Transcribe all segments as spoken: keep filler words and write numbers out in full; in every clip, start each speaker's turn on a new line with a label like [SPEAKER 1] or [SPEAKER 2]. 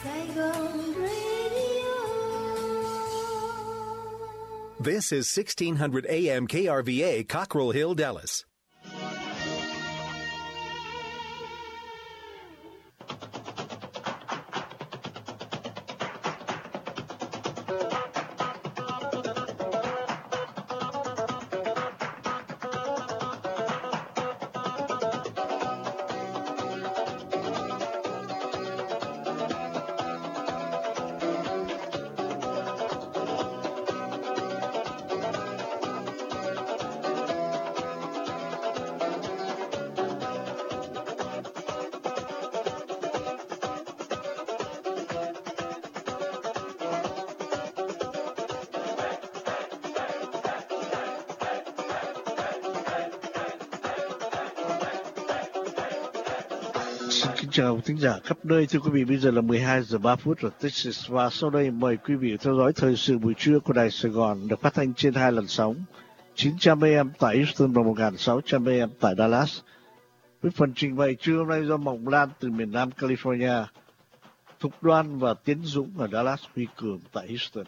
[SPEAKER 1] Saigon Radio.
[SPEAKER 2] This is sixteen hundred A M K R V A, Cockrell Hill, Dallas.
[SPEAKER 3] Chào thính giả khắp nơi, thưa quý vị, bây giờ là mười hai giờ ba phút rồi Texas, và sau đây mời quý vị theo dõi thời sự buổi trưa của Đài Sài Gòn được phát thanh trên hai làn sóng chín trăm A M tại Houston và một nghìn sáu trăm A M tại Dallas. Với phần trình bày trưa hôm nay do Mộng Lan từ miền Nam California, Thục Đoan và Tiến Dũng ở Dallas, Huy Cường tại Houston.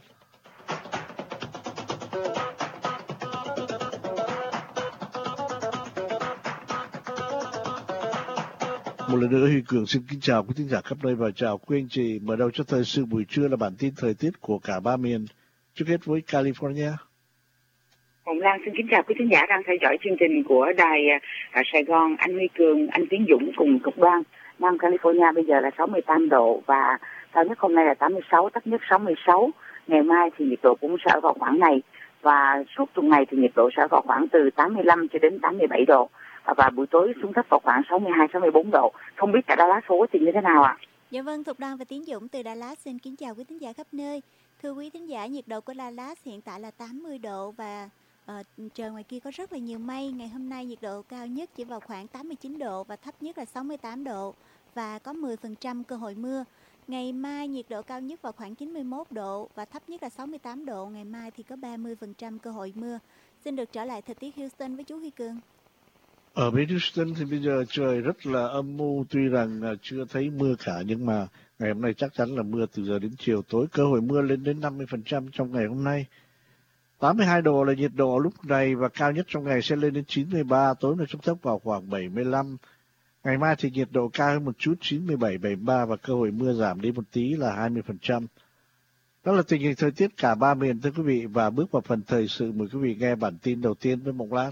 [SPEAKER 3] Một lần nữa Huy Cường xin kính chào quý thính giả khắp nơi và chào quý anh chị. Mở đầu cho thời sự buổi trưa là bản tin thời tiết của cả ba miền. Trước hết với California.
[SPEAKER 4] Hồng Lan xin kính chào quý thính giả đang theo dõi chương trình của đài ở Sài Gòn. Anh Huy Cường, anh Tiến Dũng cùng Thục Đoan. Nam California bây giờ là sáu mươi tám độ và cao nhất hôm nay là tám mươi sáu, thấp nhất sáu mươi sáu. Ngày mai thì nhiệt độ cũng sẽ ở vào khoảng này và suốt tuần này thì nhiệt độ sẽ vào khoảng từ tám mươi lăm cho đến tám mươi bảy độ. Và buổi tối xuống thấp vào khoảng sáu mươi hai, sáu mươi bốn độ. Không biết cả Dallas phố thì như thế nào ạ? À?
[SPEAKER 5] Dạ vâng, Thục Đoan và Tiến Dũng từ Dallas xin kính chào quý thính giả khắp nơi. Thưa quý thính giả, nhiệt độ của Dallas hiện tại là tám mươi độ và uh, trời ngoài kia có rất là nhiều mây. Ngày hôm nay nhiệt độ cao nhất chỉ vào khoảng tám mươi chín độ và thấp nhất là sáu mươi tám độ và có mười phần trăm cơ hội mưa. Ngày mai nhiệt độ cao nhất vào khoảng chín mươi mốt độ và thấp nhất là sáu mươi tám độ. Ngày mai thì có ba mươi phần trăm cơ hội mưa. Xin được trở lại thời tiết Houston với chú Huy Cường.
[SPEAKER 3] Ở bên Houston thì bây giờ trời rất là âm u, tuy rằng chưa thấy mưa cả, nhưng mà ngày hôm nay chắc chắn là mưa từ giờ đến chiều tối, cơ hội mưa lên đến năm mươi phần trăm trong ngày hôm nay. tám mươi hai độ là nhiệt độ lúc này và cao nhất trong ngày sẽ lên đến chín mươi ba, tối nay xuống thấp vào khoảng bảy mươi lăm. Ngày mai thì nhiệt độ cao hơn một chút, chín mươi bảy, bảy mươi ba và cơ hội mưa giảm đi một tí là hai mươi phần trăm. Đó là tình hình thời tiết cả ba miền thưa quý vị, và bước vào phần thời sự mời quý vị nghe bản tin đầu tiên với Mộng Lan.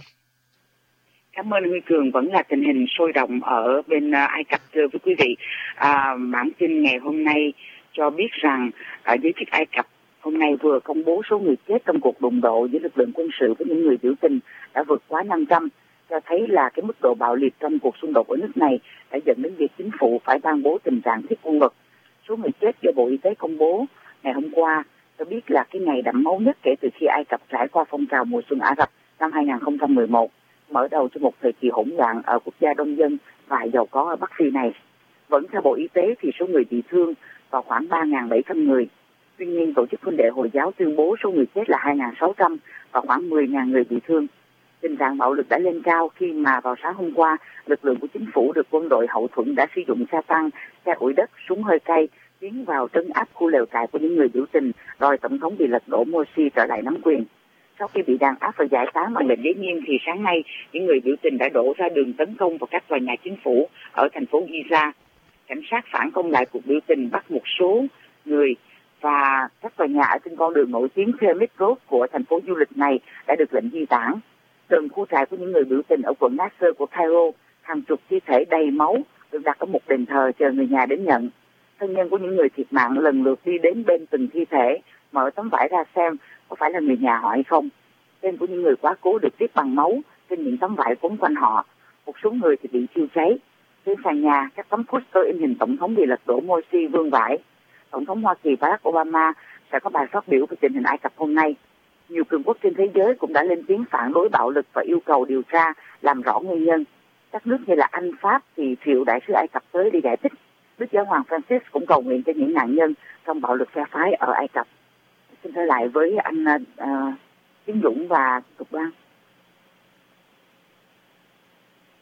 [SPEAKER 4] Cảm ơn Huy Cường. Vẫn là tình hình sôi động ở bên Ai Cập thưa với quý vị. À, bản tin ngày hôm nay cho biết rằng ở giới chức Ai Cập hôm nay vừa công bố số người chết trong cuộc đụng độ giữa lực lượng quân sự với những người biểu tình đã vượt quá năm trăm, cho thấy là cái mức độ bạo liệt trong cuộc xung đột ở nước này đã dẫn đến việc chính phủ phải ban bố tình trạng thiết quân luật. Số người chết do Bộ Y tế công bố ngày hôm qua cho biết là cái ngày đẫm máu nhất kể từ khi Ai Cập trải qua phong trào mùa xuân Ả Rập năm hai không một một, mở đầu cho một thời kỳ hỗn loạn ở quốc gia đông dân và giàu có ở Bắc Phi này. Vẫn theo Bộ Y tế thì số người bị thương vào khoảng ba nghìn bảy trăm người. Tuy nhiên, Tổ chức Huynh đệ Hồi giáo tuyên bố số người chết là hai nghìn sáu trăm và khoảng mười nghìn người bị thương. Tình trạng bạo lực đã lên cao khi mà vào sáng hôm qua, lực lượng của chính phủ được quân đội hậu thuẫn đã sử dụng xe tăng, xe ủi đất, súng hơi cay tiến vào trấn áp khu lều trại của những người biểu tình đòi tổng thống bị lật đổ Morsi trở lại nắm quyền. Sau khi bị đàn áp và giải tán bằng lệnh giới nghiêm thì sáng nay những người biểu tình đã đổ ra đường tấn công vào các tòa nhà chính phủ ở thành phố Giza. Cảnh sát phản công lại cuộc biểu tình, bắt một số người và các tòa nhà ở trên con đường nổi tiếng Pyramid Road của thành phố du lịch này đã được lệnh di tản. Gần khu trại của những người biểu tình ở quận Nasser của Cairo, hàng chục thi thể đầy máu được đặt ở một đền thờ chờ người nhà đến nhận. Thân nhân của những người thiệt mạng lần lượt đi đến bên từng thi thể, mở tấm vải ra xem có phải là người nhà họ hay không. Tên của những người quá cố được tiếp bằng máu trên những tấm vải quấn quanh họ. Một số người thì bị thiêu cháy. Trên sàn nhà, các tấm poster in hình tổng thống bị lật đổ Morsi vương vãi. Tổng thống Hoa Kỳ Barack Obama sẽ có bài phát biểu về tình hình Ai Cập hôm nay. Nhiều cường quốc trên thế giới cũng đã lên tiếng phản đối bạo lực và yêu cầu điều tra, làm rõ nguyên nhân. Các nước như là Anh, Pháp thì triệu đại sứ Ai Cập tới để giải thích. Đức Giáo hoàng Francis cũng cầu nguyện cho những nạn nhân trong bạo lực phe phái ở Ai Cập. Xin trở lại với anh uh, Tiến Dũng và Thục Đoan.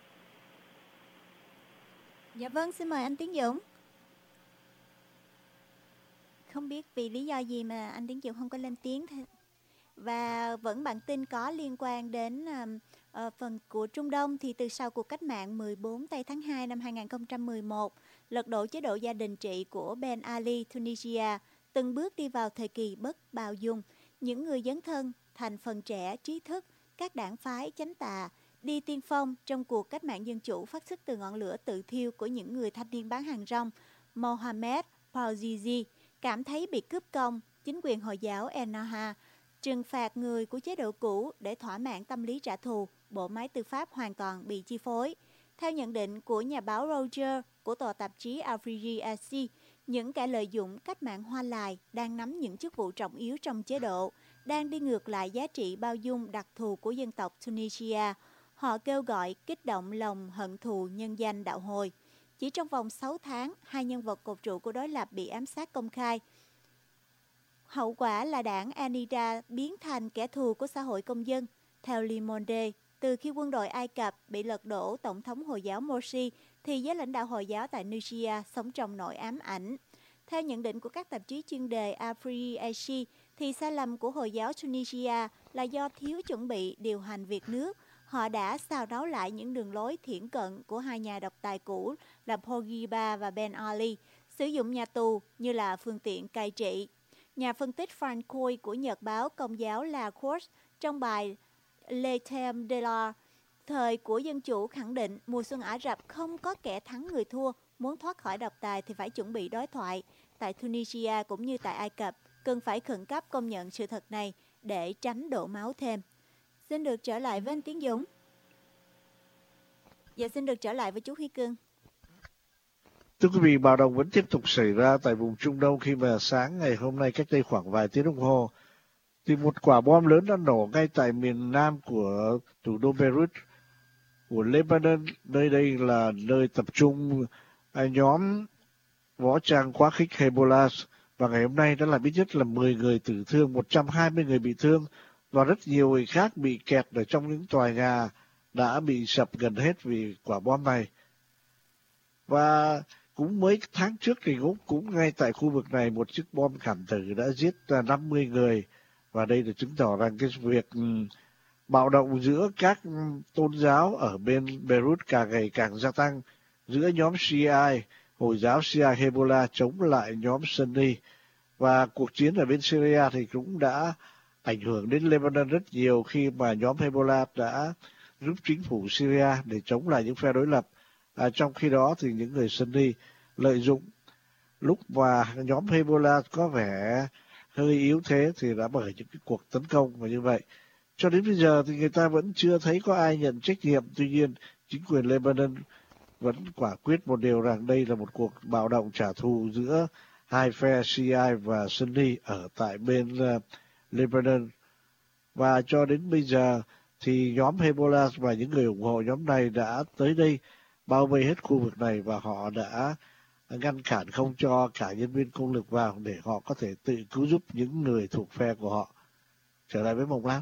[SPEAKER 5] Dạ vâng, xin mời anh Tiến Dũng. Không biết vì lý do gì mà anh Tiến Dũng không có lên tiếng. Và vẫn bản tin có liên quan đến uh, uh, phần của Trung Đông thì từ sau cuộc cách mạng mười bốn tây tháng hai năm hai nghìn không trăm mười một, lật đổ chế độ gia đình trị của Ben Ali, Tunisia, từng bước đi vào thời kỳ bất bao dung. Những người dấn thân, thành phần trẻ, trí thức, các đảng phái, chánh tà, đi tiên phong trong cuộc cách mạng dân chủ phát xuất từ ngọn lửa tự thiêu của những người thanh niên bán hàng rong Mohamed Bouazizi, cảm thấy bị cướp công, chính quyền Hồi giáo Ennahda trừng phạt người của chế độ cũ để thỏa mãn tâm lý trả thù, bộ máy tư pháp hoàn toàn bị chi phối. Theo nhận định của nhà báo Roger của tòa tạp chí Afrique Asia, những kẻ lợi dụng cách mạng Hoa Lài đang nắm những chức vụ trọng yếu trong chế độ, đang đi ngược lại giá trị bao dung đặc thù của dân tộc Tunisia. Họ kêu gọi kích động lòng hận thù nhân danh đạo hồi. Chỉ trong vòng sáu tháng, hai nhân vật cột trụ của đối lập bị ám sát công khai. Hậu quả là đảng Ennahda biến thành kẻ thù của xã hội công dân. Theo Le Monde, từ khi quân đội Ai Cập bị lật đổ Tổng thống Hồi giáo Morsi, thì giới lãnh đạo Hồi giáo tại Nigeria sống trong nỗi ám ảnh. Theo nhận định của các tạp chí chuyên đề Afrique Asia, thì sai lầm của Hồi giáo Tunisia là do thiếu chuẩn bị điều hành việc nước. Họ đã xào nấu lại những đường lối thiển cận của hai nhà độc tài cũ là Bourguiba và Ben Ali, sử dụng nhà tù như là phương tiện cai trị. Nhà phân tích Frank Coy của nhật báo Công giáo La Croix trong bài Le Thème de la thời của dân chủ khẳng định mùa xuân Ả Rập không có kẻ thắng người thua, muốn thoát khỏi độc tài thì phải chuẩn bị đối thoại. Tại Tunisia cũng như tại Ai Cập, cần phải khẩn cấp công nhận sự thật này để tránh đổ máu thêm. Xin được trở lại với anh Tiến Dũng. Dạ, xin được trở lại với chú Huy Cương.
[SPEAKER 3] Thưa quý vị, bạo động vẫn tiếp tục xảy ra tại vùng Trung Đông khi mà sáng ngày hôm nay cách đây khoảng vài tiếng đồng hồ thì một quả bom lớn đã nổ ngay tại miền nam của thủ đô Beirut của Lebanon. Nơi đây là nơi tập trung nhóm võ trang quá khích Hezbollah, và ngày hôm nay đã làm ít nhất là mười người tử thương, một trăm hai mươi người bị thương và rất nhiều người khác bị kẹt ở trong những tòa nhà đã bị sập gần hết vì quả bom này. Và cũng mấy tháng trước thì cũng, cũng ngay tại khu vực này một chiếc bom khảm tử đã giết năm mươi người, và đây là chứng tỏ rằng cái việc um, bạo động giữa các um, tôn giáo ở bên Beirut càng ngày càng gia tăng, giữa nhóm Shia, Hồi giáo Shia Hezbollah chống lại nhóm Sunni. Và cuộc chiến ở bên Syria thì cũng đã ảnh hưởng đến Lebanon rất nhiều khi mà nhóm Hezbollah đã giúp chính phủ Syria để chống lại những phe đối lập. À, trong khi đó thì những người Sunni lợi dụng lúc mà nhóm Hezbollah có vẻ hơi yếu thế thì đã mở những cái cuộc tấn công, và như vậy cho đến bây giờ thì người ta vẫn chưa thấy có ai nhận trách nhiệm. Tuy nhiên chính quyền Lebanon vẫn quả quyết một điều rằng đây là một cuộc bạo động trả thù giữa hai phe Shia và Sunni ở tại bên uh, Lebanon. Và cho đến bây giờ thì nhóm Hezbollah và những người ủng hộ nhóm này đã tới đây bao vây hết khu vực này, và họ đã ngăn cản không cho cả nhân viên công lực vào để họ có thể tự cứu giúp những người thuộc phe của họ. Trở lại với Mộng Lan.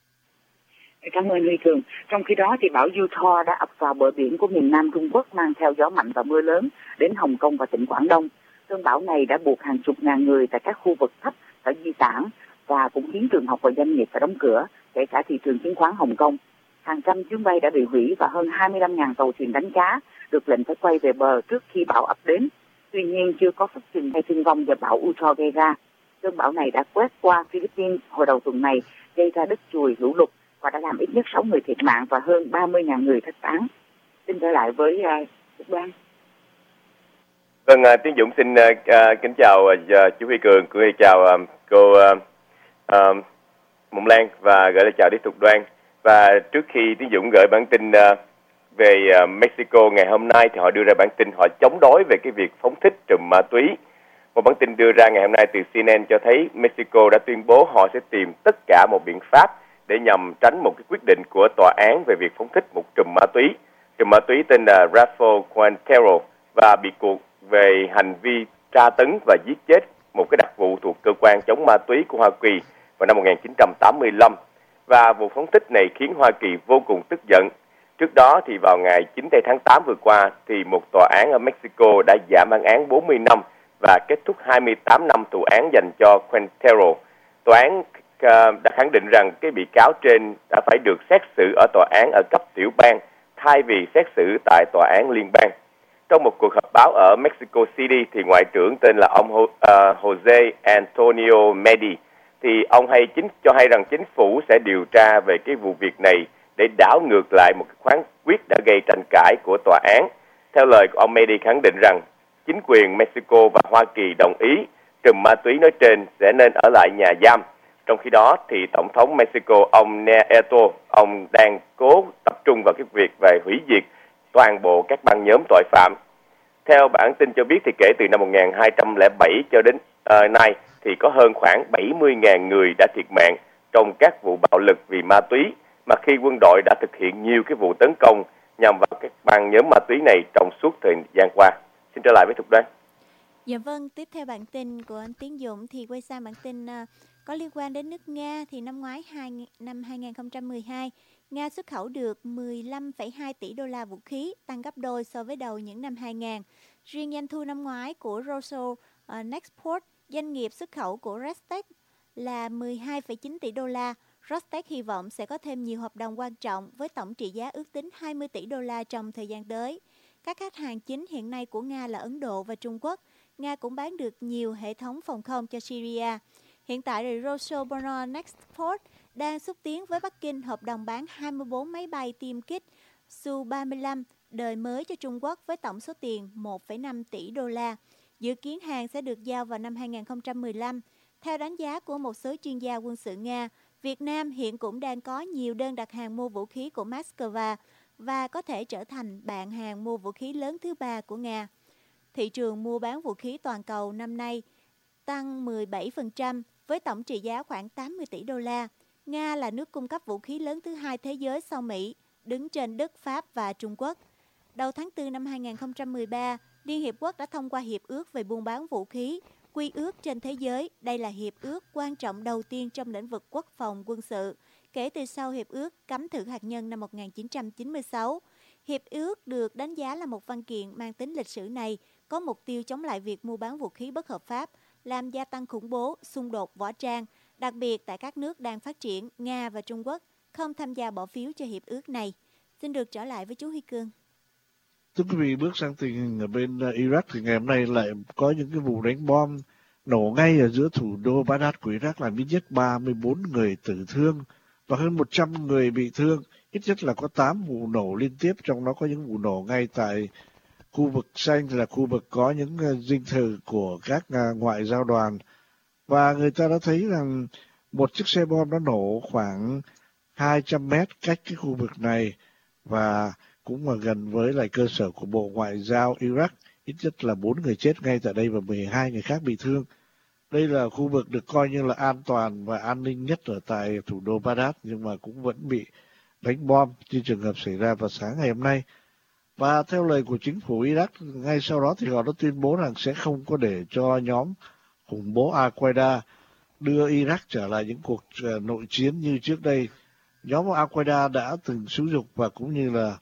[SPEAKER 4] Cảm ơn Huy Cường. Trong khi đó thì bão Yutho đã ập vào bờ biển của miền Nam Trung Quốc mang theo gió mạnh và mưa lớn đến Hồng Kông và tỉnh Quảng Đông. Cơn bão này đã buộc hàng chục ngàn người tại các khu vực thấp phải di tản và cũng khiến trường học và doanh nghiệp phải đóng cửa, kể cả thị trường chứng khoán Hồng Kông. Hàng trăm chuyến bay đã bị hủy và hơn hai mươi lăm nghìn tàu thuyền đánh cá được lệnh phải quay về bờ trước khi bão ập đến. Tuy nhiên chưa có phát sinh hay thương vong do bão Yutho gây ra. Cơn bão này đã quét qua Philippines hồi đầu tuần này, gây ra đất chùi, lũ lụt và đã làm ít nhất sáu người thiệt mạng và hơn ba mươi nghìn người thất tán. Xin trở lại với uh, Đoan.
[SPEAKER 6] Vâng, uh, Tiến Dũng xin uh, uh, kính chào uh, chú Huy Cường, cũng chào uh, cô uh, uh, Mộng Lan và gửi lời chào đến Tục Đoan. Và trước khi Tiến Dũng gửi bản tin uh, về uh, Mexico ngày hôm nay thì họ đưa ra bản tin họ chống đối về cái việc phóng thích trùm ma túy. Một bản tin đưa ra ngày hôm nay từ xê en en cho thấy Mexico đã tuyên bố họ sẽ tìm tất cả một biện pháp để nhằm tránh một cái quyết định của tòa án về việc phóng thích một trùm ma túy. Trùm ma túy tên là Rafael Quintero và bị cuộc về hành vi tra tấn và giết chết một cái đặc vụ thuộc cơ quan chống ma túy của Hoa Kỳ vào năm một nghìn chín trăm tám mươi lăm. Và vụ phóng thích này khiến Hoa Kỳ vô cùng tức giận. Trước đó thì vào ngày chín tây tháng tám vừa qua thì một tòa án ở Mexico đã giảm bản án bốn mươi năm và kết thúc hai mươi tám năm tù án dành cho Quintero. Tòa án uh, đã khẳng định rằng cái bị cáo trên đã phải được xét xử ở tòa án ở cấp tiểu bang thay vì xét xử tại tòa án liên bang. Trong một cuộc họp báo ở Mexico City thì Ngoại trưởng tên là ông uh, Jose Antonio Medi thì ông hay chính cho hay rằng chính phủ sẽ điều tra về cái vụ việc này để đảo ngược lại một cái phán quyết đã gây tranh cãi của tòa án. Theo lời của ông Medi khẳng định rằng chính quyền Mexico và Hoa Kỳ đồng ý trùm ma túy nói trên sẽ nên ở lại nhà giam. Trong khi đó thì Tổng thống Mexico ông Nieto, ông đang cố tập trung vào cái việc về hủy diệt toàn bộ các băng nhóm tội phạm. Theo bản tin cho biết thì kể từ năm một nghìn hai trăm lẻ bảy cho đến uh, nay thì có hơn khoảng bảy mươi nghìn người đã thiệt mạng trong các vụ bạo lực vì ma túy, mà khi quân đội đã thực hiện nhiều cái vụ tấn công nhằm vào các băng nhóm ma túy này trong suốt thời gian qua. Xin trở lại với Thục Đoan.
[SPEAKER 5] Dạ vâng, tiếp theo bản tin của anh Tiến Dũng thì quay sang bản tin uh, có liên quan đến nước Nga. Thì năm ngoái hai, năm hai nghìn không trăm mười hai, Nga xuất khẩu được mười lăm phẩy hai tỷ đô la vũ khí, tăng gấp đôi so với đầu những năm hai nghìn. Riêng doanh thu năm ngoái của Rosneft, doanh nghiệp xuất khẩu của Rostec, là mười hai phẩy chín tỷ đô la. Rostec hy vọng sẽ có thêm nhiều hợp đồng quan trọng với tổng trị giá ước tính hai mươi tỷ đô la trong thời gian tới. Các khách hàng chính hiện nay của Nga là Ấn Độ và Trung Quốc. Nga cũng bán được nhiều hệ thống phòng không cho Syria. Hiện tại, Rosneft đang xúc tiến với Bắc Kinh hợp đồng bán hai mươi bốn máy bay tiêm kích Su ba mươi lăm đời mới cho Trung Quốc với tổng số tiền một phẩy năm tỷ đô la. Dự kiến hàng sẽ được giao vào năm hai nghìn không trăm mười lăm. Theo đánh giá của một số chuyên gia quân sự Nga, Việt Nam hiện cũng đang có nhiều đơn đặt hàng mua vũ khí của Moscow và có thể trở thành bạn hàng mua vũ khí lớn thứ ba của Nga. Thị trường mua bán vũ khí toàn cầu năm nay tăng mười bảy phần trăm với tổng trị giá khoảng tám mươi tỷ đô la. Nga là nước cung cấp vũ khí lớn thứ hai thế giới sau Mỹ, đứng trên Đức, Pháp và Trung Quốc. Đầu tháng tư năm hai nghìn không trăm mười ba, Liên Hiệp Quốc đã thông qua Hiệp ước về buôn bán vũ khí, quy ước trên thế giới. Đây là hiệp ước quan trọng đầu tiên trong lĩnh vực quốc phòng quân sự, kể từ sau Hiệp ước cấm thử hạt nhân năm một nghìn chín trăm chín mươi sáu. Hiệp ước được đánh giá là một văn kiện mang tính lịch sử này, có mục tiêu chống lại việc mua bán vũ khí bất hợp pháp, làm gia tăng khủng bố, xung đột võ trang, đặc biệt tại các nước đang phát triển, Nga và Trung Quốc, không tham gia bỏ phiếu cho hiệp ước này. Xin được trở lại với chú Huy Cương.
[SPEAKER 3] Thưa quý vị, bước sang tình hình ở bên Iraq thì ngày hôm nay lại có những cái vụ đánh bom nổ ngay ở giữa thủ đô Baghdad của Iraq, làm ít nhất ba mươi bốn người tử thương và hơn một trăm người bị thương. Ít nhất là có tám vụ nổ liên tiếp, trong đó có những vụ nổ ngay tại khu vực xanh, là khu vực có những dinh thự của các ngoại giao đoàn. Và người ta đã thấy rằng một chiếc xe bom nó nổ khoảng hai trăm mét cách cái khu vực này và cũng là gần với lại cơ sở của Bộ Ngoại giao Iraq. Ít nhất là bốn người chết ngay tại đây và mười hai người khác bị thương. Đây là khu vực được coi như là an toàn và an ninh nhất ở tại thủ đô Baghdad, nhưng mà cũng vẫn bị đánh bom như trường hợp xảy ra vào sáng ngày hôm nay. Và theo lời của chính phủ Iraq, ngay sau đó thì họ đã tuyên bố rằng sẽ không có để cho nhóm khủng bố Al-Qaeda đưa Iraq trở lại những cuộc nội chiến như trước đây. Nhóm Al-Qaeda đã từng xúi dục và cũng như là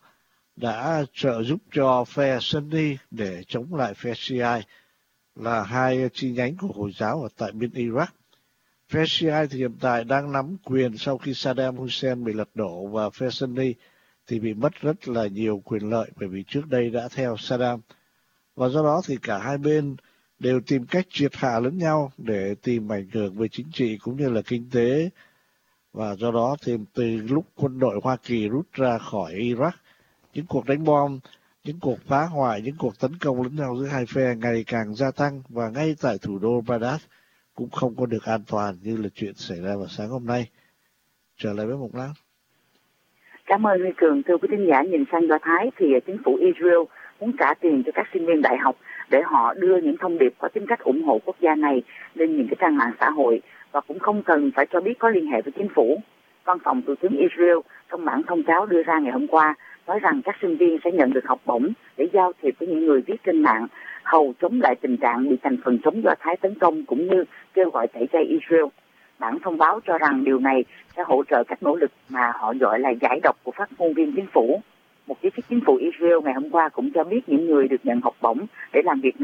[SPEAKER 3] đã trợ giúp cho phe Sunni để chống lại phe Shia, là hai chi nhánh của Hồi giáo ở tại bên Iraq. Phe Shia thì hiện tại đang nắm quyền sau khi Saddam Hussein bị lật đổ, và phe Sunni thì bị mất rất là nhiều quyền lợi bởi vì trước đây đã theo Saddam. Và do đó thì cả hai bên đều tìm cách triệt hạ lẫn nhau để tìm ảnh hưởng về chính trị cũng như là kinh tế. Và do đó thì từ lúc quân đội Hoa Kỳ rút ra khỏi Iraq, những cuộc đánh bom, những cuộc phá hoại, những cuộc tấn công lẫn nhau giữa hai phe ngày càng gia tăng, và ngay tại thủ đô Baghdad cũng không có được an toàn như là chuyện xảy ra vào sáng hôm nay. Trở lại với Mộc Lan.
[SPEAKER 4] Cảm ơn Huy Cường. Thưa quý thính giả, nhìn sang Do Thái thì chính phủ Israel muốn trả tiền cho các sinh viên đại học để họ đưa những thông điệp có tính cách ủng hộ quốc gia này lên những cái trang mạng xã hội, và cũng không cần phải cho biết có liên hệ với chính phủ. Văn phòng Thủ tướng Israel trong bản thông cáo đưa ra ngày hôm qua nói rằng các sinh viên sẽ nhận được học bổng để giao thiệp với những người viết trên mạng, hầu chống lại tình trạng bị thành phần chống Do Thái tấn công, cũng như kêu gọi tẩy chay Israel. Bản thông báo cho rằng điều này sẽ hỗ trợ các nỗ lực mà họ gọi là giải độc của phát ngôn viên chính phủ. Một giới chức chính phủ Israel ngày hôm qua cũng cho biết những người được nhận học bổng để làm việc này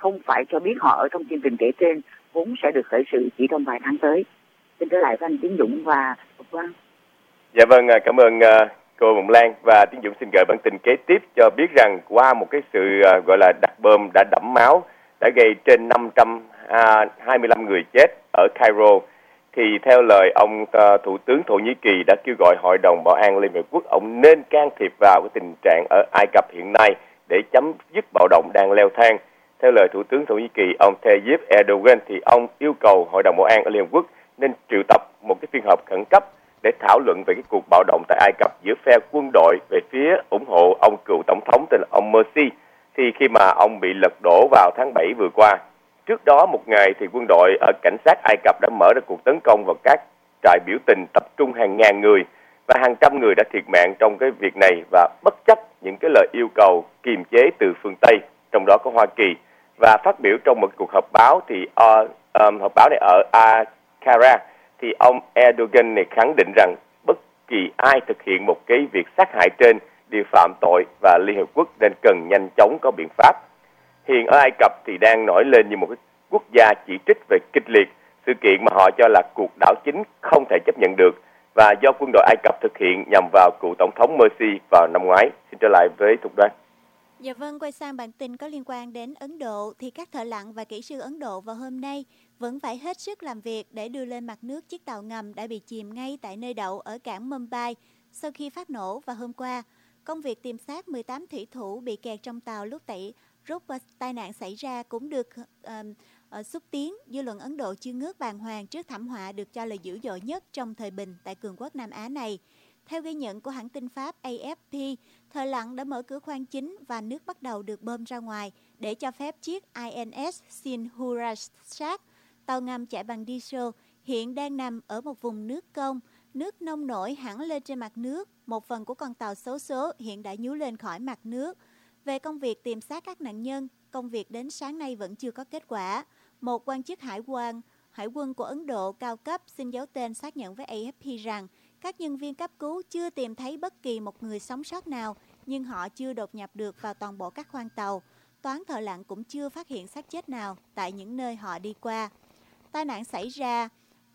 [SPEAKER 4] không phải cho biết họ ở trong chương trình kể trên, vốn sẽ được khởi sự chỉ trong vài tháng tới. Xin trở lại với anh Tiến Dũng và Phục Quang.
[SPEAKER 6] Dạ vâng, cảm ơn cô Mộng Lan, và Tiến Dũng xin gửi bản tin kế tiếp cho biết rằng qua một cái sự gọi là đặt bom đã đẫm máu, đã gây trên năm trăm hai mươi lăm người chết ở Cairo, thì theo lời ông uh, Thủ tướng Thổ Nhĩ Kỳ đã kêu gọi Hội đồng Bảo an Liên Hợp Quốc, ông nên can thiệp vào cái tình trạng ở Ai Cập hiện nay để chấm dứt bạo động đang leo thang. Theo lời Thủ tướng Thổ Nhĩ Kỳ, ông Tayyip Erdogan, thì ông yêu cầu Hội đồng Bảo an ở Liên Hợp Quốc nên triệu tập một cái phiên họp khẩn cấp để thảo luận về cái cuộc bạo động tại Ai Cập giữa phe quân đội về phía ủng hộ ông cựu tổng thống tên là ông Morsi, thì khi mà ông bị lật đổ vào tháng bảy vừa qua. Trước đó một ngày thì quân đội ở cảnh sát Ai Cập đã mở ra cuộc tấn công vào các trại biểu tình tập trung hàng ngàn người, và hàng trăm người đã thiệt mạng trong cái việc này, và bất chấp những cái lời yêu cầu kiềm chế từ phương Tây, trong đó có Hoa Kỳ. Và phát biểu trong một cuộc họp báo thì uh, um, họp báo này ở Ankara, thì ông Erdogan này khẳng định rằng bất kỳ ai thực hiện một cái việc sát hại trên đều phạm tội, và Liên Hợp Quốc nên cần nhanh chóng có biện pháp. Hiện ở Ai Cập thì đang nổi lên như một cái quốc gia chỉ trích về kịch liệt sự kiện mà họ cho là cuộc đảo chính không thể chấp nhận được, và do quân đội Ai Cập thực hiện nhằm vào cựu tổng thống Morsi vào năm ngoái. Xin trở lại với Thục Đoan.
[SPEAKER 5] Dạ vâng, quay sang bản tin có liên quan đến Ấn Độ, thì các thợ lặn và kỹ sư Ấn Độ vào hôm nay vẫn phải hết sức làm việc để đưa lên mặt nước chiếc tàu ngầm đã bị chìm ngay tại nơi đậu ở cảng Mumbai sau khi phát nổ vào hôm qua. Công việc tìm xác mười tám thủy thủ bị kẹt trong tàu lúc tẩy rút tai nạn xảy ra cũng được uh, uh, xúc tiến. Dư luận Ấn Độ chưa ngớt bàng hoàng trước thảm họa được cho là dữ dội nhất trong thời bình tại cường quốc Nam Á này. Theo ghi nhận của hãng tin Pháp A F P, thợ lặn đã mở cửa khoang chính và nước bắt đầu được bơm ra ngoài để cho phép chiếc I N S Sinhurashak, tàu ngầm chạy bằng diesel, hiện đang nằm ở một vùng nước công. Nước nông nổi hẳn lên trên mặt nước, một phần của con tàu xấu số hiện đã nhú lên khỏi mặt nước. Về công việc tìm xác các nạn nhân, công việc đến sáng nay vẫn chưa có kết quả. Một quan chức hải quan, hải quân của Ấn Độ cao cấp xin giấu tên xác nhận với A F P rằng các nhân viên cấp cứu chưa tìm thấy bất kỳ một người sống sót nào, nhưng họ chưa đột nhập được vào toàn bộ các khoang tàu. Toán thợ lặn cũng chưa phát hiện xác chết nào tại những nơi họ đi qua. Tai nạn xảy ra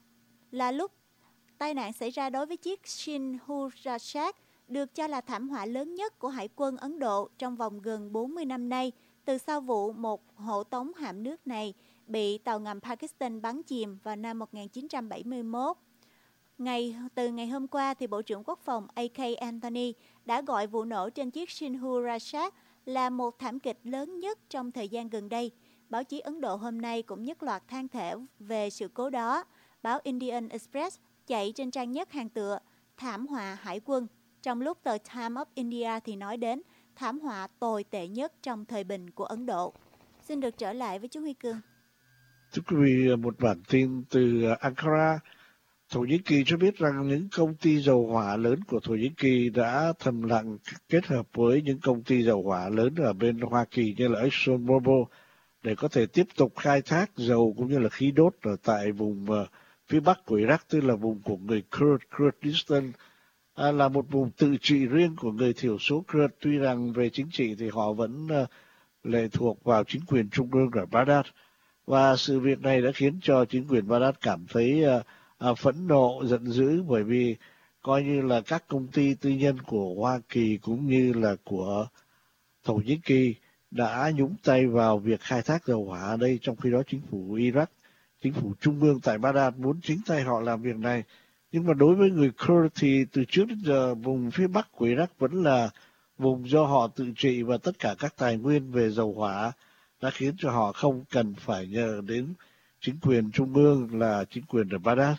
[SPEAKER 5] là lúc tai nạn xảy ra đối với chiếc Sinhurashak, được cho là thảm họa lớn nhất của Hải quân Ấn Độ trong vòng gần bốn mươi năm nay, từ sau vụ một hộ tống hạm nước này bị tàu ngầm Pakistan bắn chìm vào năm một nghìn chín trăm bảy mươi mốt. Ngày, từ ngày hôm qua, thì Bộ trưởng Quốc phòng A K Antony đã gọi vụ nổ trên chiếc Sinhurashak là một thảm kịch lớn nhất trong thời gian gần đây. Báo chí Ấn Độ hôm nay cũng nhất loạt than thở về sự cố đó. Báo Indian Express chạy trên trang nhất hàng tựa thảm họa hải quân, trong lúc tờ Time of India thì nói đến thảm họa tồi tệ nhất trong thời bình của Ấn Độ. Xin được trở lại với chú Huy Cương.
[SPEAKER 3] Thưa quý vị, một bản tin từ Ankara, Thổ Nhĩ Kỳ cho biết rằng những công ty dầu hỏa lớn của Thổ Nhĩ Kỳ đã thầm lặng kết hợp với những công ty dầu hỏa lớn ở bên Hoa Kỳ như là ExxonMobil để có thể tiếp tục khai thác dầu cũng như là khí đốt ở tại vùng uh, phía bắc của Iraq, tức là vùng của người Kurd, Kurdistan, à, là một vùng tự trị riêng của người thiểu số Kurd. Tuy rằng về chính trị thì họ vẫn uh, lệ thuộc vào chính quyền trung ương ở Baghdad, và sự việc này đã khiến cho chính quyền Baghdad cảm thấy uh, À, phẫn nộ, giận dữ, bởi vì coi như là các công ty tư nhân của Hoa Kỳ cũng như là của Thổ Nhĩ Kỳ đã nhúng tay vào việc khai thác dầu hỏa ở đây, trong khi đó chính phủ Iraq, chính phủ trung ương tại Baghdad muốn chính tay họ làm việc này. Nhưng mà đối với người Kurd thì từ trước đến giờ vùng phía bắc của Iraq vẫn là vùng do họ tự trị, và tất cả các tài nguyên về dầu hỏa đã khiến cho họ không cần phải nhờ đến chính quyền trung ương là chính quyền ở Baghdad.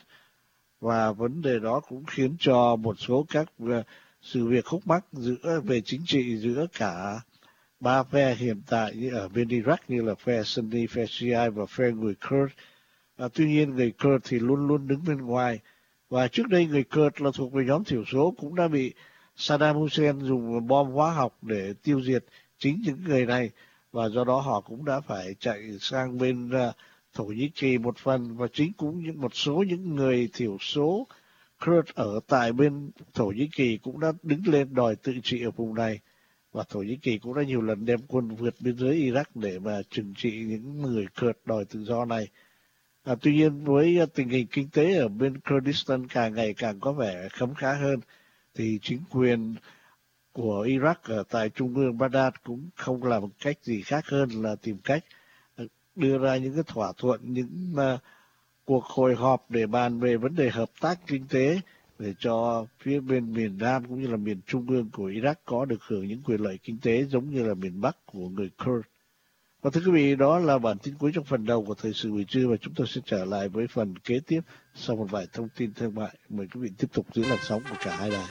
[SPEAKER 3] Và vấn đề đó cũng khiến cho một số các uh, sự việc khúc mắc giữa về chính trị giữa cả ba phe hiện tại như ở bên Iraq, như là phe Sunni, phe Shia và phe người Kurd. À, tuy nhiên người Kurd thì luôn luôn đứng bên ngoài, và trước đây người Kurd là thuộc về nhóm thiểu số cũng đã bị Saddam Hussein dùng bom hóa học để tiêu diệt chính những người này, và do đó họ cũng đã phải chạy sang bên uh, Thổ Nhĩ Kỳ một phần, và chính cũng những một số những người thiểu số Kurd ở tại bên Thổ Nhĩ Kỳ cũng đã đứng lên đòi tự trị ở vùng này. và Thổ Nhĩ Kỳ cũng đã nhiều lần đem quân vượt biên giới Iraq để mà trừng trị những người Kurd đòi tự do này. À, tuy nhiên với tình hình kinh tế ở bên Kurdistan càng ngày càng có vẻ khấm khá hơn, thì chính quyền của Iraq ở tại trung ương Baghdad cũng không làm cách gì khác hơn là tìm cách đưa ra những cái thỏa thuận, những uh, cuộc hội họp để bàn về vấn đề hợp tác kinh tế để cho phía bên miền Nam cũng như là miền trung ương của Iraq có được hưởng những quyền lợi kinh tế giống như là miền Bắc của người Kurd. Và thưa quý vị, đó là bản tin cuối trong phần đầu của Thời sự buổi trưa, và chúng tôi sẽ trở lại với phần kế tiếp sau một vài thông tin thương mại. Mời quý vị tiếp tục giữ làn sóng của cả hai đài.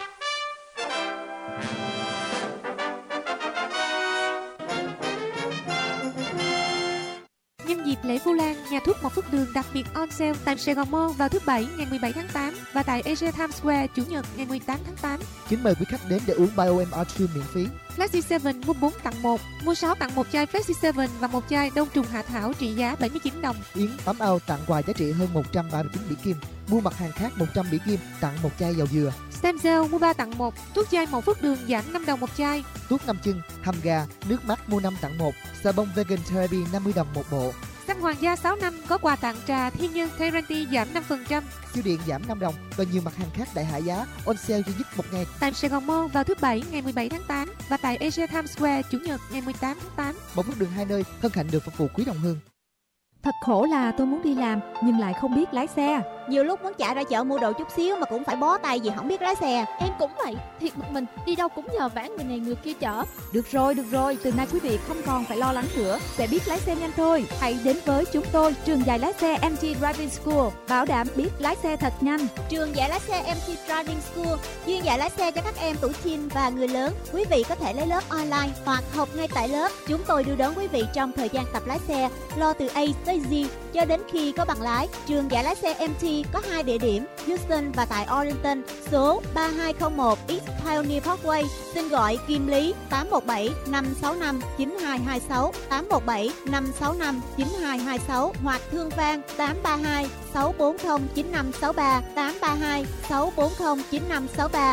[SPEAKER 7] Nhân dịp lễ Vu Lan, nhà thuốc Một Phước Đường đặc biệt on sale tại Sài Gòn Mall vào thứ Bảy ngày mười bảy tháng tám và tại Asia Times Square Chủ nhật ngày mười tám tháng tám.
[SPEAKER 8] Kính mời quý khách đến để uống BioM Artrim miễn phí.
[SPEAKER 7] Flexi bảy mua bốn tặng một, mua sáu tặng một chai Flexi bảy và một chai đông trùng hạ thảo trị giá bảy mươi chín đồng.
[SPEAKER 8] Yến tắm ao tặng quà giá trị hơn một trăm ba mươi chín bỉ kim. Mua mặt hàng khác một trăm bỉ kim tặng một chai dầu dừa.
[SPEAKER 7] Stem Cell mua ba tặng một, thuốc chai Một Phước Đường giảm năm đồng một chai.
[SPEAKER 8] Thuốc năm chân, hầm gà, nước mắt mua năm tặng một, xà bông vegan therapy năm mươi đồng một bộ.
[SPEAKER 7] Xăng Hoàng gia sáu năm có quà tặng trà Thiên Nhân Guarantee giảm năm phần trăm.
[SPEAKER 8] Siêu điện giảm năm đồng và nhiều mặt hàng khác đại hạ giá on sale duy nhất một ngày.
[SPEAKER 7] Tại Sài Gòn Mall vào thứ Bảy ngày mười bảy tháng tám và tại Asia Times Square Chủ nhật ngày mười tám tháng tám.
[SPEAKER 8] Một Phước Đường hai nơi, hân hạnh được phục vụ quý đồng hương.
[SPEAKER 9] Thật khổ là tôi muốn đi làm nhưng lại không biết lái xe.
[SPEAKER 5] Nhiều lúc muốn chạy ra chợ mua đồ chút xíu mà cũng phải bó tay vì không biết lái xe.
[SPEAKER 9] Em cũng vậy, thiệt bực mình, đi đâu cũng nhờ vả người này người kia chở. Được rồi, được rồi, từ nay quý vị không còn phải lo lắng nữa, sẽ biết lái xe nhanh thôi. Hãy đến với chúng tôi, trường dạy lái xe em tê Driving School, bảo đảm biết lái xe thật nhanh.
[SPEAKER 5] Trường dạy lái xe em tê Driving School chuyên dạy lái xe cho các em tuổi teen và người lớn. Quý vị có thể lấy lớp online hoặc học ngay tại lớp. Chúng tôi đưa đón quý vị trong thời gian tập lái xe, lo từ A tới Z cho đến khi có bằng lái. Trường dạy lái xe em tê có hai địa điểm, Houston và tại Arlington. Số ba hai không một East Pioneer Parkway. Xin gọi Kim Lý tám một bảy năm sáu năm chín hai hai sáu, tám một bảy năm sáu năm chín hai hai sáu hoặc Thương Vang tám ba hai sáu bốn không chín năm sáu ba, tám ba hai sáu bốn không chín năm sáu ba.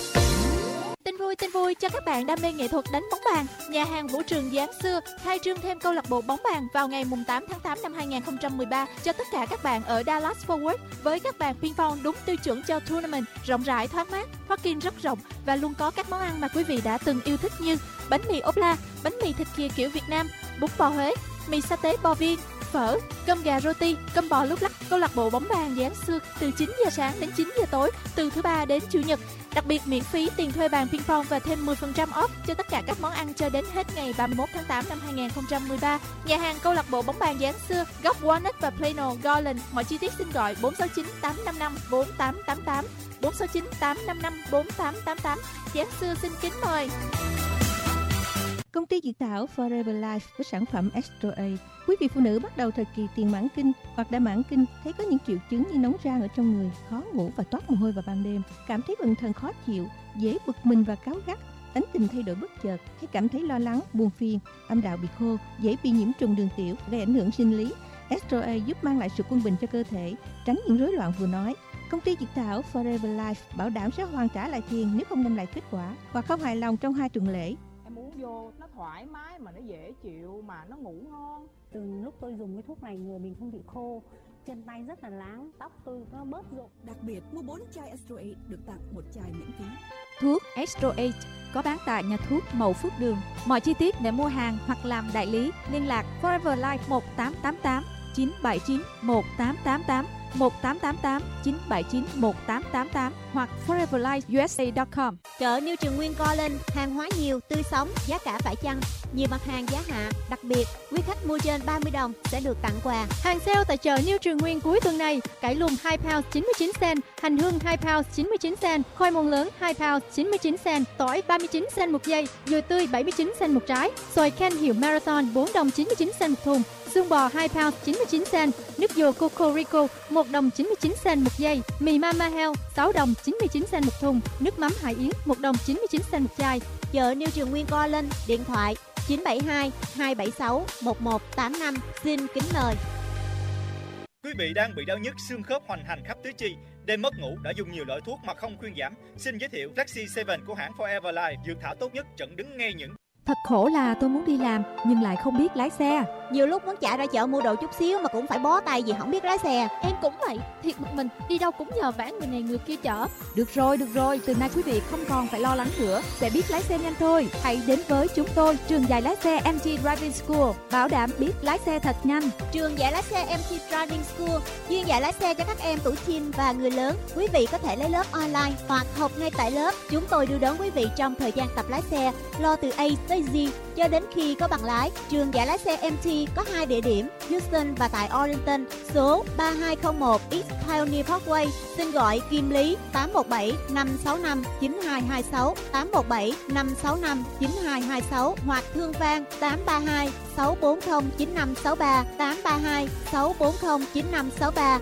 [SPEAKER 9] Tin vui, tin vui cho các bạn đam mê nghệ thuật đánh bóng bàn. Nhà hàng Vũ Trường Giáng xưa khai trương thêm câu lạc bộ bóng bàn vào ngày tám tháng tám năm hai nghìn không trăm mười ba cho tất cả các bạn ở Dallas Fort Worth với các bàn ping pong đúng tiêu chuẩn cho tournament, rộng rãi, thoáng mát, parking rất rộng và luôn có các món ăn mà quý vị đã từng yêu thích như bánh mì ốp la, bánh mì thịt kia kiểu Việt Nam, bún bò Huế, mì sa tế bò viên, phở, cơm gà roti, cơm bò lúc lắc. Câu lạc bộ bóng bàn Giáng xưa từ chín giờ sáng đến chín giờ tối, từ thứ ba đến chủ nhật. Đặc biệt miễn phí tiền thuê bàn ping pong và thêm mười phần trăm off cho tất cả các món ăn cho đến hết ngày ba mươi mốt tháng tám năm hai nghìn không trăm mười ba. Nhà hàng câu lạc bộ bóng bàn Giáng xưa, góc Walnut và Plano, Garland. Mọi chi tiết xin gọi bốn sáu chín tám năm năm bốn tám tám tám, bốn sáu chín tám năm năm bốn tám tám tám. Giáng xưa xin kính mời.
[SPEAKER 10] Công ty dược thảo Forever Life với sản phẩm Extra A. Quý vị phụ nữ bắt đầu thời kỳ tiền mãn kinh hoặc đã mãn kinh thấy có những triệu chứng như nóng ran ở trong người, khó ngủ và toát mồ hôi vào ban đêm, cảm thấy bần thần khó chịu, dễ bực mình và cáu gắt, tính tình thay đổi bất chợt, hay cảm thấy lo lắng, buồn phiền, âm đạo bị khô, dễ bị nhiễm trùng đường tiểu, gây ảnh hưởng sinh lý. Extra A giúp mang lại sự quân bình cho cơ thể, tránh những rối loạn vừa nói. Công ty dược thảo Forever Life bảo đảm sẽ hoàn trả lại tiền nếu không đem lại kết quả hoặc không hài lòng trong hai tuần lễ.
[SPEAKER 11] Em uống vô nó thoải mái mà nó dễ chịu mà nó ngủ ngon.
[SPEAKER 12] Từ lúc tôi dùng cái thuốc này người mình không bị khô, chân tay rất là láng, tóc tôi nó bớt rụng.
[SPEAKER 13] Đặc biệt mua bốn chai Extra eight được tặng một chai miễn phí.
[SPEAKER 14] Thuốc Extra eight có bán tại nhà thuốc Mậu Phước Đường. Mọi chi tiết để mua hàng hoặc làm đại lý liên lạc Forever Life một tám tám tám chín bảy chín một tám tám tám, một tám tám tám chín bảy chín một tám tám tám hoặc forever life u s a chấm com.
[SPEAKER 5] Chợ New Trường Nguyên Garland, hàng hóa nhiều, tươi sống, giá cả phải chăng, nhiều mặt hàng giá hạ. Đặc biệt, quý khách mua trên ba mươi đồng sẽ được tặng quà.
[SPEAKER 9] Hàng sale tại chợ New Trường Nguyên cuối tuần này: cải lùn hai pound chín mươi chín cent, hành hương hai pound chín mươi chín cent, khoai môn lớn hai pound chín mươi chín cent, tỏi ba mươi chín cent một dây, dừa tươi bảy mươi chín cent một trái, xoài Ken hiệu Marathon bốn đồng chín mươi chín cent một thùng, xương bò hai pound chín mươi chín cent, nước dừa Coco Rico một đồng chín mươi chín cent một dây, mì Mama Health sáu đồng chín mươi chín cent một thùng, nước mắm Hải Yến một đồng chín mươi chín cent một chai.
[SPEAKER 5] Chợ New Trường Nguyên Garland, điện thoại chín bảy hai hai bảy sáu một một tám năm. Xin kính mời.
[SPEAKER 15] Quý vị đang bị đau nhức xương khớp hoành hành khắp tứ chi, Đêm mất ngủ đã dùng nhiều loại thuốc mà không khuyên giảm. Xin giới thiệu Flexi bảy của hãng Forever Life, dược thảo tốt nhất chẩn đứng ngay những.
[SPEAKER 14] Thật khổ là tôi muốn đi làm nhưng lại không biết lái xe.
[SPEAKER 5] Nhiều lúc muốn chạy ra chợ mua đồ chút xíu mà cũng phải bó tay vì không biết lái xe.
[SPEAKER 9] Em cũng vậy, thiệt bực mình, đi đâu cũng nhờ vả người này người kia chở.
[SPEAKER 14] Được rồi, được rồi, từ nay quý vị không còn phải lo lắng nữa, sẽ biết lái xe nhanh thôi. Hãy đến với chúng tôi, trường dạy lái xe em tê Driving School, bảo đảm biết lái xe thật nhanh.
[SPEAKER 5] Trường dạy lái xe em tê Driving School chuyên dạy lái xe cho các em tuổi teen và người lớn. Quý vị có thể lấy lớp online hoặc học ngay tại lớp. Chúng tôi đưa đón quý vị trong thời gian tập lái xe, lo từ A tới Z cho đến khi có bằng lái. Trường dạy lái xe em tê có hai địa điểm, Houston và tại Arlington. Số ba hai không một East Pioneer Parkway. Xin gọi Kim Lý tám một bảy năm sáu năm chín hai hai sáu, tám một bảy năm sáu năm chín hai hai sáu hoặc Thương Vang tám ba hai sáu bốn không chín năm sáu ba, tám ba hai sáu bốn không chín năm sáu ba.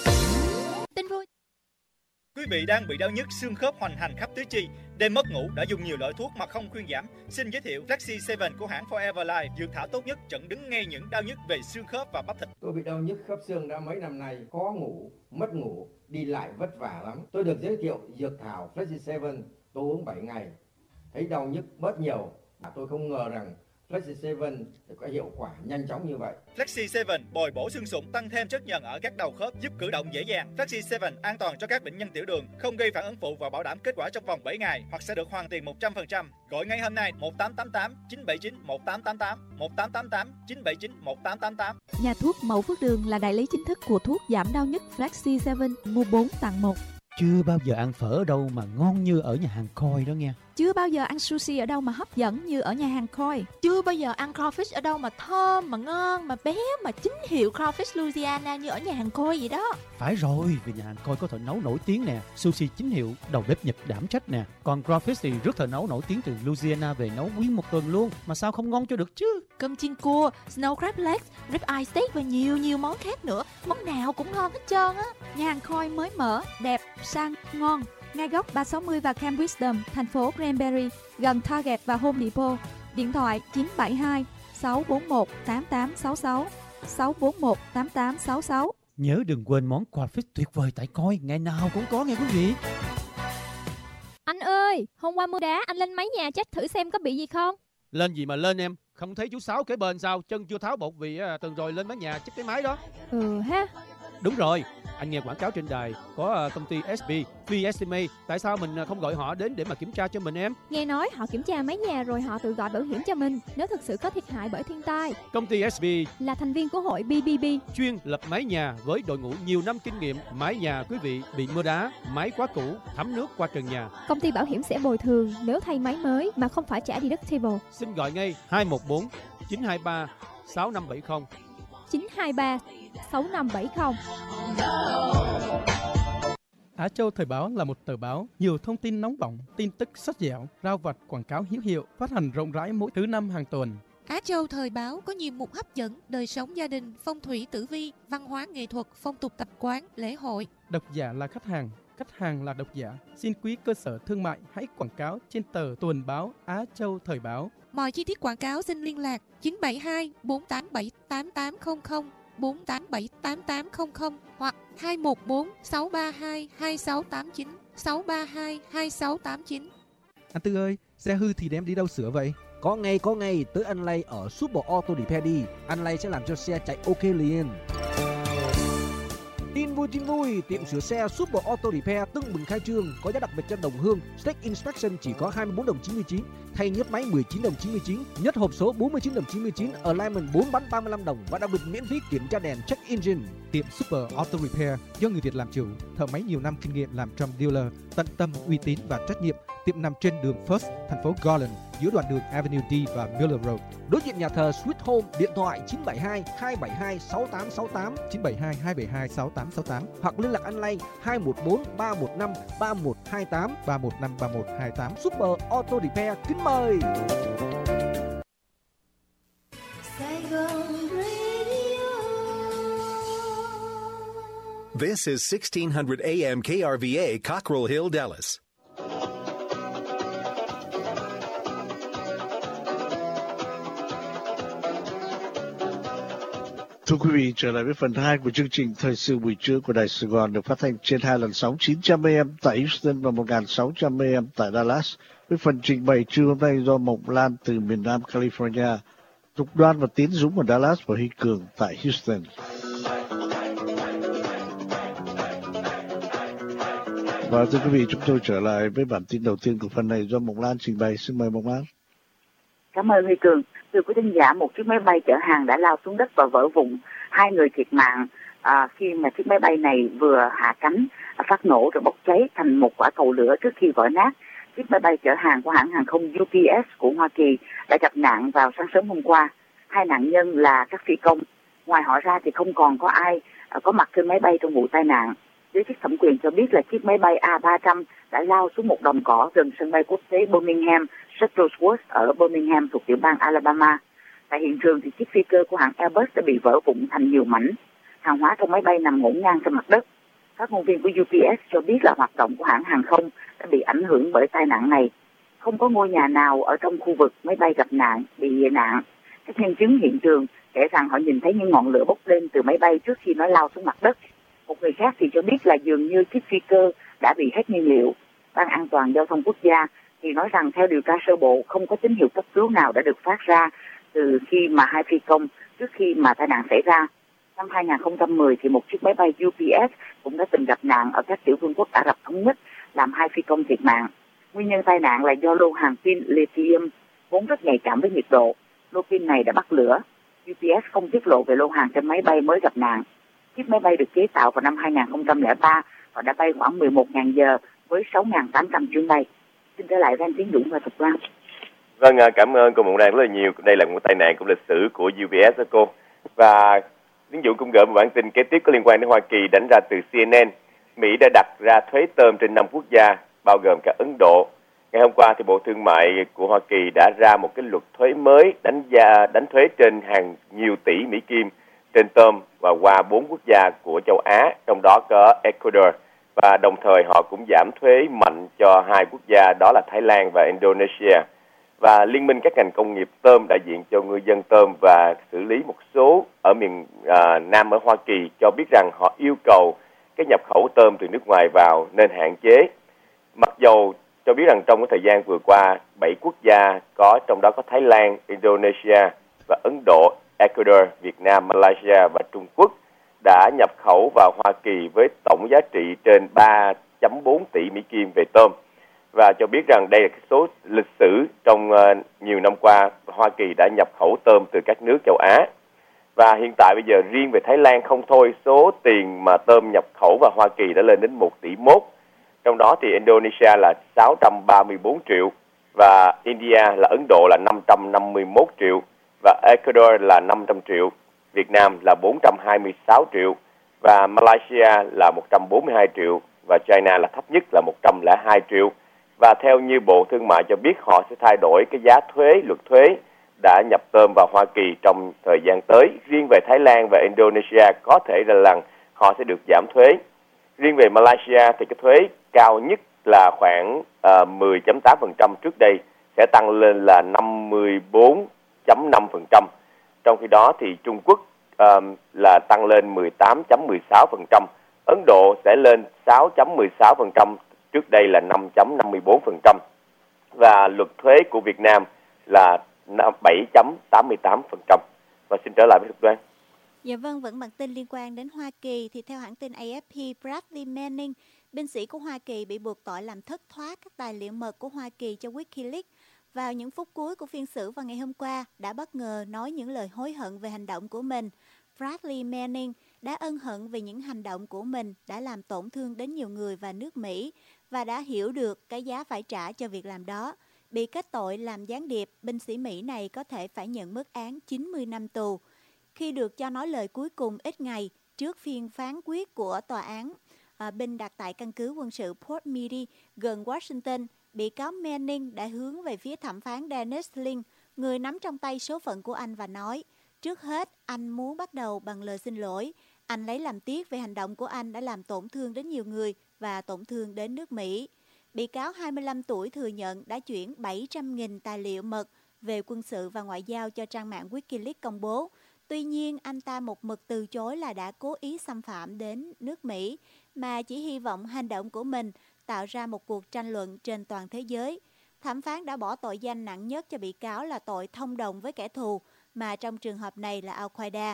[SPEAKER 9] Tin vui.
[SPEAKER 15] Quý vị đang bị đau nhức xương khớp hoành hành khắp tứ chi, đêm mất ngủ đã dùng nhiều loại thuốc mà không khuyên giảm. Xin giới thiệu Flexi bảy của hãng Forever Life, dược thảo tốt nhất chẩn đứng ngay những đau nhức về xương khớp và bắp thịt.
[SPEAKER 16] Tôi bị đau nhức khớp xương đã mấy năm nay, khó ngủ, mất ngủ, đi lại vất vả lắm. Tôi được giới thiệu dược thảo Flexi bảy, tôi uống bảy ngày, thấy đau nhức bớt nhiều. Tôi không ngờ rằng Flexi bảy có hiệu quả nhanh chóng như vậy.
[SPEAKER 15] Flexi bảy bồi bổ xương sụn, tăng thêm chất nhận ở các đầu khớp, giúp cử động dễ dàng. Flexi bảy an toàn cho các bệnh nhân tiểu đường, không gây phản ứng phụ và bảo đảm kết quả trong vòng bảy ngày hoặc sẽ được hoàn tiền một trăm phần trăm. Gọi ngay hôm nay một tám tám tám chín bảy chín một tám tám tám, một tám tám tám chín bảy chín một tám tám tám.
[SPEAKER 14] Nhà thuốc Mậu Phước Đường là đại lý chính thức của thuốc giảm đau nhức Flexi bảy, mua bốn tặng một.
[SPEAKER 17] Chưa bao giờ ăn phở ở đâu mà ngon như ở nhà hàng Koi đó nghe.
[SPEAKER 14] Chưa bao giờ ăn sushi ở đâu mà hấp dẫn như ở nhà hàng Koi.
[SPEAKER 9] Chưa bao giờ ăn crawfish ở đâu mà thơm, mà ngon, mà bé, mà chính hiệu crawfish Louisiana như ở nhà hàng Koi vậy đó.
[SPEAKER 17] Phải rồi, vì nhà hàng Koi có thợ nấu nổi tiếng nè, sushi chính hiệu, đầu bếp Nhật đảm trách nè. Còn crawfish thì rất thợ nấu nổi tiếng từ Louisiana về nấu nguyên một tuần luôn, mà sao không ngon cho được chứ.
[SPEAKER 9] Cơm chiên cua, snow crab legs, rib eye steak và nhiều nhiều món khác nữa, món nào cũng ngon hết trơn á.
[SPEAKER 14] Nhà hàng Koi mới mở, đẹp, sang, ngon. Ngay góc ba sáu mươi và Camp Wisdom, thành phố Granbury, gần Target và Home Depot. Điện thoại chín bảy hai sáu bốn một tám tám sáu sáu, sáu bốn một tám tám sáu sáu.
[SPEAKER 17] Nhớ đừng quên món crawfish tuyệt vời tại Koi, ngày nào cũng có nghe quý vị.
[SPEAKER 18] Anh ơi, hôm qua mưa đá anh lên mái nhà check thử xem có bị gì không?
[SPEAKER 19] Lên gì mà lên em, không thấy chú Sáu kế bên sao, chân chưa tháo bột vì à, tuần rồi lên mái nhà check cái máy đó.
[SPEAKER 18] Ừ ha.
[SPEAKER 19] Đúng rồi, anh nghe quảng cáo trên đài có uh, công ty ét bê, Free Estimate, tại sao mình uh, không gọi họ đến để mà kiểm tra cho mình em?
[SPEAKER 18] Nghe nói họ kiểm tra mái nhà rồi họ tự gọi bảo hiểm cho mình nếu thực sự có thiệt hại bởi thiên tai.
[SPEAKER 19] Công ty ét bê
[SPEAKER 18] là thành viên của hội bê bê bê,
[SPEAKER 19] chuyên lập mái nhà với đội ngũ nhiều năm kinh nghiệm. Mái nhà quý vị bị mưa đá, máy quá cũ, thấm nước qua trần nhà,
[SPEAKER 18] công ty bảo hiểm sẽ bồi thường nếu thay máy mới mà không phải trả deductible.
[SPEAKER 19] Xin gọi ngay hai một bốn chín hai ba sáu năm bảy không,
[SPEAKER 18] chín hai ba sáu năm bảy không.
[SPEAKER 20] Á Châu Thời báo là một tờ báo nhiều thông tin nóng bỏng, tin tức sốt dẻo, rao vặt, quảng cáo hữu hiệu, phát hành rộng rãi mỗi thứ năm hàng tuần.
[SPEAKER 7] Á Châu Thời báo có nhiều mục hấp dẫn, đời sống gia đình, phong thủy tử vi, văn hóa nghệ thuật, phong tục tập quán, lễ hội.
[SPEAKER 20] Độc giả là khách hàng, khách hàng là độc giả. Xin quý cơ sở thương mại hãy quảng cáo trên tờ tuần báo Á Châu Thời báo.
[SPEAKER 7] Mọi chi tiết quảng cáo xin liên lạc chín bảy hai bốn tám bảy tám tám không không, bốn tám bảy tám tám không không hoặc hai một bốn sáu ba hai hai sáu tám chín, sáu ba hai hai sáu tám chín.
[SPEAKER 21] Anh Tư ơi, xe hư thì đem đi đâu sửa vậy? Có ngay có ngay, tới anh Lay ở Super Auto Repair đi. Anh Lay sẽ làm cho xe chạy ok liền. Tin vui tin vui, tiệm sửa xe Super Auto Repair tưng bừng khai trương, có giá đặc biệt cho đồng hương. Steak Inspection chỉ có hai mươi bốn đồng chín mươi chín, thay nhất máy mười chín đồng chín mươi chín, nhất hộp số bốn mươi chín đồng chín mươi chín, Alignment bốn bánh ba mươi lăm đồng và đặc biệt miễn phí kiểm tra đèn check engine.
[SPEAKER 22] Tiệm Super Auto Repair do người Việt làm chủ, thợ máy nhiều năm kinh nghiệm làm trong dealer, tận tâm, uy tín và trách nhiệm. Tiệm nằm trên đường First, thành phố Garland, giữa đoạn đường Avenue D và Miller Road.
[SPEAKER 21] Đối diện nhà thờ Sweet Home, điện thoại chín bảy hai hai bảy hai sáu tám sáu tám,
[SPEAKER 22] chín bảy hai hai bảy hai sáu tám sáu tám
[SPEAKER 21] hoặc liên lạc anh Lay hai một bốn ba một năm ba một hai tám,
[SPEAKER 22] ba một năm ba một hai tám.
[SPEAKER 21] Super Auto Repair kính mời.
[SPEAKER 2] This is sixteen hundred A M K R V A, Cockrell Hill, Dallas.
[SPEAKER 3] Thưa quý vị, trở lại với phần hai của chương trình Thời sự buổi trưa của Đài Sài Gòn được phát thanh trên hai làn sóng chín trăm a em tại Houston và một nghìn sáu trăm a em tại Dallas. Với phần trình bày trưa hôm nay do Mộng Lan từ miền Nam California, Tục Đoan và Tiến Dũng ở Dallas và Huy Cường tại Houston. Và thưa quý vị, chúng tôi trở lại với bản tin đầu tiên của phần này do Mộng Lan trình bày. Xin mời Mộng Lan.
[SPEAKER 1] Cảm ơn Huy Cường. Thưa quý thính giả, một chiếc máy bay chở hàng đã lao xuống đất và vỡ vụn. Hai người thiệt mạng à, khi mà chiếc máy bay này vừa hạ cánh, à, phát nổ rồi bốc cháy thành một quả cầu lửa trước khi vỡ nát. Chiếc máy bay chở hàng của hãng hàng không U P S của Hoa Kỳ đã gặp nạn vào sáng sớm hôm qua. Hai nạn nhân là các phi công. Ngoài họ ra thì không còn có ai à, có mặt trên máy bay trong vụ tai nạn. Giới chức thẩm quyền cho biết là chiếc máy bay A ba trăm đã lao xuống một đồng cỏ gần sân bay quốc tế Birmingham Shuttlesworth ở Birmingham thuộc tiểu bang Alabama. Tại hiện trường thì chiếc phi cơ của hãng Airbus đã bị vỡ vụn thành nhiều mảnh. Hàng hóa trong máy bay nằm ngổn ngang trên mặt đất. Phát ngôn viên của U P S cho biết là hoạt động của hãng hàng không đã bị ảnh hưởng bởi tai nạn này. Không có ngôi nhà nào ở trong khu vực máy bay gặp nạn bị nạn. Các nhân chứng hiện trường kể rằng họ nhìn thấy những ngọn lửa bốc lên từ máy bay trước khi nó lao xuống mặt đất. Một người khác thì cho biết là dường như chiếc phi cơ đã bị hết nhiên liệu. Ban An toàn Giao thông Quốc gia thì nói rằng theo điều tra sơ bộ không có tín hiệu cấp cứu nào đã được phát ra từ khi mà hai phi công trước khi mà tai nạn xảy ra. Năm hai không một không thì một chiếc máy bay U P S cũng đã từng gặp nạn ở các tiểu vương quốc Ả Rập Thống Nhất làm hai phi công thiệt mạng. Nguyên nhân tai nạn là do lô hàng pin lithium vốn rất nhạy cảm với nhiệt độ. Lô pin này đã bắt lửa. U P S không tiết lộ về lô hàng trên máy bay mới gặp nạn. Chiếc máy bay được chế tạo vào năm hai không không ba và đã bay khoảng mười một nghìn giờ với sáu nghìn tám trăm chuyến bay. Xin trở lại với anh Tiến Dũng và Thục Loan.
[SPEAKER 6] Vâng, cảm ơn cô Mộng Lan rất là nhiều. Đây là một tai nạn của lịch sử của U P S đó cô. Và Tiến Dũng cũng gửi một bản tin kế tiếp có liên quan đến Hoa Kỳ đánh ra từ C N N. Mỹ đã đặt ra thuế tôm trên năm quốc gia, bao gồm cả Ấn Độ. Ngày hôm qua thì Bộ Thương mại của Hoa Kỳ đã ra một cái luật thuế mới đánh giá đánh thuế trên hàng nhiều tỷ Mỹ Kim trên tôm và qua bốn quốc gia của châu Á, trong đó có Ecuador. Và đồng thời họ cũng giảm thuế mạnh cho hai quốc gia đó là Thái Lan và Indonesia. Và Liên minh các ngành công nghiệp tôm đại diện cho ngư dân tôm và xử lý một số ở miền à, Nam ở Hoa Kỳ cho biết rằng họ yêu cầu cái nhập khẩu tôm từ nước ngoài vào nên hạn chế. Mặc dầu cho biết rằng trong cái thời gian vừa qua, bảy quốc gia có trong đó có Thái Lan, Indonesia và Ấn Độ, Ecuador, Việt Nam, Malaysia và Trung Quốc đã nhập khẩu vào Hoa Kỳ với tổng giá trị trên ba phẩy bốn tỷ Mỹ Kim về tôm. Và cho biết rằng đây là cái số lịch sử trong uh, nhiều năm qua Hoa Kỳ đã nhập khẩu tôm từ các nước châu Á. Và hiện tại bây giờ riêng về Thái Lan không thôi, số tiền mà tôm nhập khẩu vào Hoa Kỳ đã lên đến một tỷ mốt. Trong đó thì Indonesia là sáu trăm ba mươi bốn triệu và India là Ấn Độ là năm trăm năm mươi mốt triệu và Ecuador là năm trăm triệu, Việt Nam là bốn trăm hai mươi sáu triệu và Malaysia là một trăm bốn mươi hai triệu và China là thấp nhất là một trăm lẻ hai triệu. Và theo như Bộ Thương mại cho biết họ sẽ thay đổi cái giá thuế, luật thuế đã nhập tôm vào Hoa Kỳ trong thời gian tới. Riêng về Thái Lan và Indonesia có thể là lần họ sẽ được giảm thuế. Riêng về Malaysia thì cái thuế cao nhất là khoảng uh, mười phẩy tám phần trăm trước đây sẽ tăng lên là năm mươi bốn phẩy năm phần trăm. Trong khi đó thì Trung Quốc uh, là tăng lên mười tám phẩy mười sáu phần trăm. Ấn Độ sẽ lên sáu phẩy mười sáu phần trăm, trước đây là năm phẩy năm mươi bốn phần trăm. Và luật thuế của Việt Nam là bảy phẩy tám mươi tám phần trăm. Và xin trở lại với Thục Đoan.
[SPEAKER 5] Dạ vâng, vẫn bản tin liên quan đến Hoa Kỳ thì theo hãng tin A F P, Bradley Manning, binh sĩ của Hoa Kỳ bị buộc tội làm thất thoát các tài liệu mật của Hoa Kỳ cho WikiLeaks. Vào những phút cuối của phiên xử vào ngày hôm qua, đã bất ngờ nói những lời hối hận về hành động của mình. Bradley Manning đã ân hận về những hành động của mình đã làm tổn thương đến nhiều người và nước Mỹ và đã hiểu được cái giá phải trả cho việc làm đó. Bị kết tội làm gián điệp, binh sĩ Mỹ này có thể phải nhận mức án chín mươi năm tù. Khi được cho nói lời cuối cùng ít ngày trước phiên phán quyết của tòa án à, binh đặt tại căn cứ quân sự Port Meade gần Washington, bị cáo Manning đã hướng về phía thẩm phán Dennis Lynch, người nắm trong tay số phận của anh và nói, trước hết anh muốn bắt đầu bằng lời xin lỗi. Anh lấy làm tiếc về hành động của anh đã làm tổn thương đến nhiều người và tổn thương đến nước Mỹ. Bị cáo hai mươi lăm tuổi thừa nhận đã chuyển bảy trăm nghìn tài liệu mật về quân sự và ngoại giao cho trang mạng WikiLeaks công bố. Tuy nhiên, anh ta một mực từ chối là đã cố ý xâm phạm đến nước Mỹ, mà chỉ hy vọng hành động của mình tạo ra một cuộc tranh luận trên toàn thế giới. Thẩm phán đã bỏ tội danh nặng nhất cho bị cáo là tội thông đồng với kẻ thù, mà trong trường hợp này là Al-Qaeda.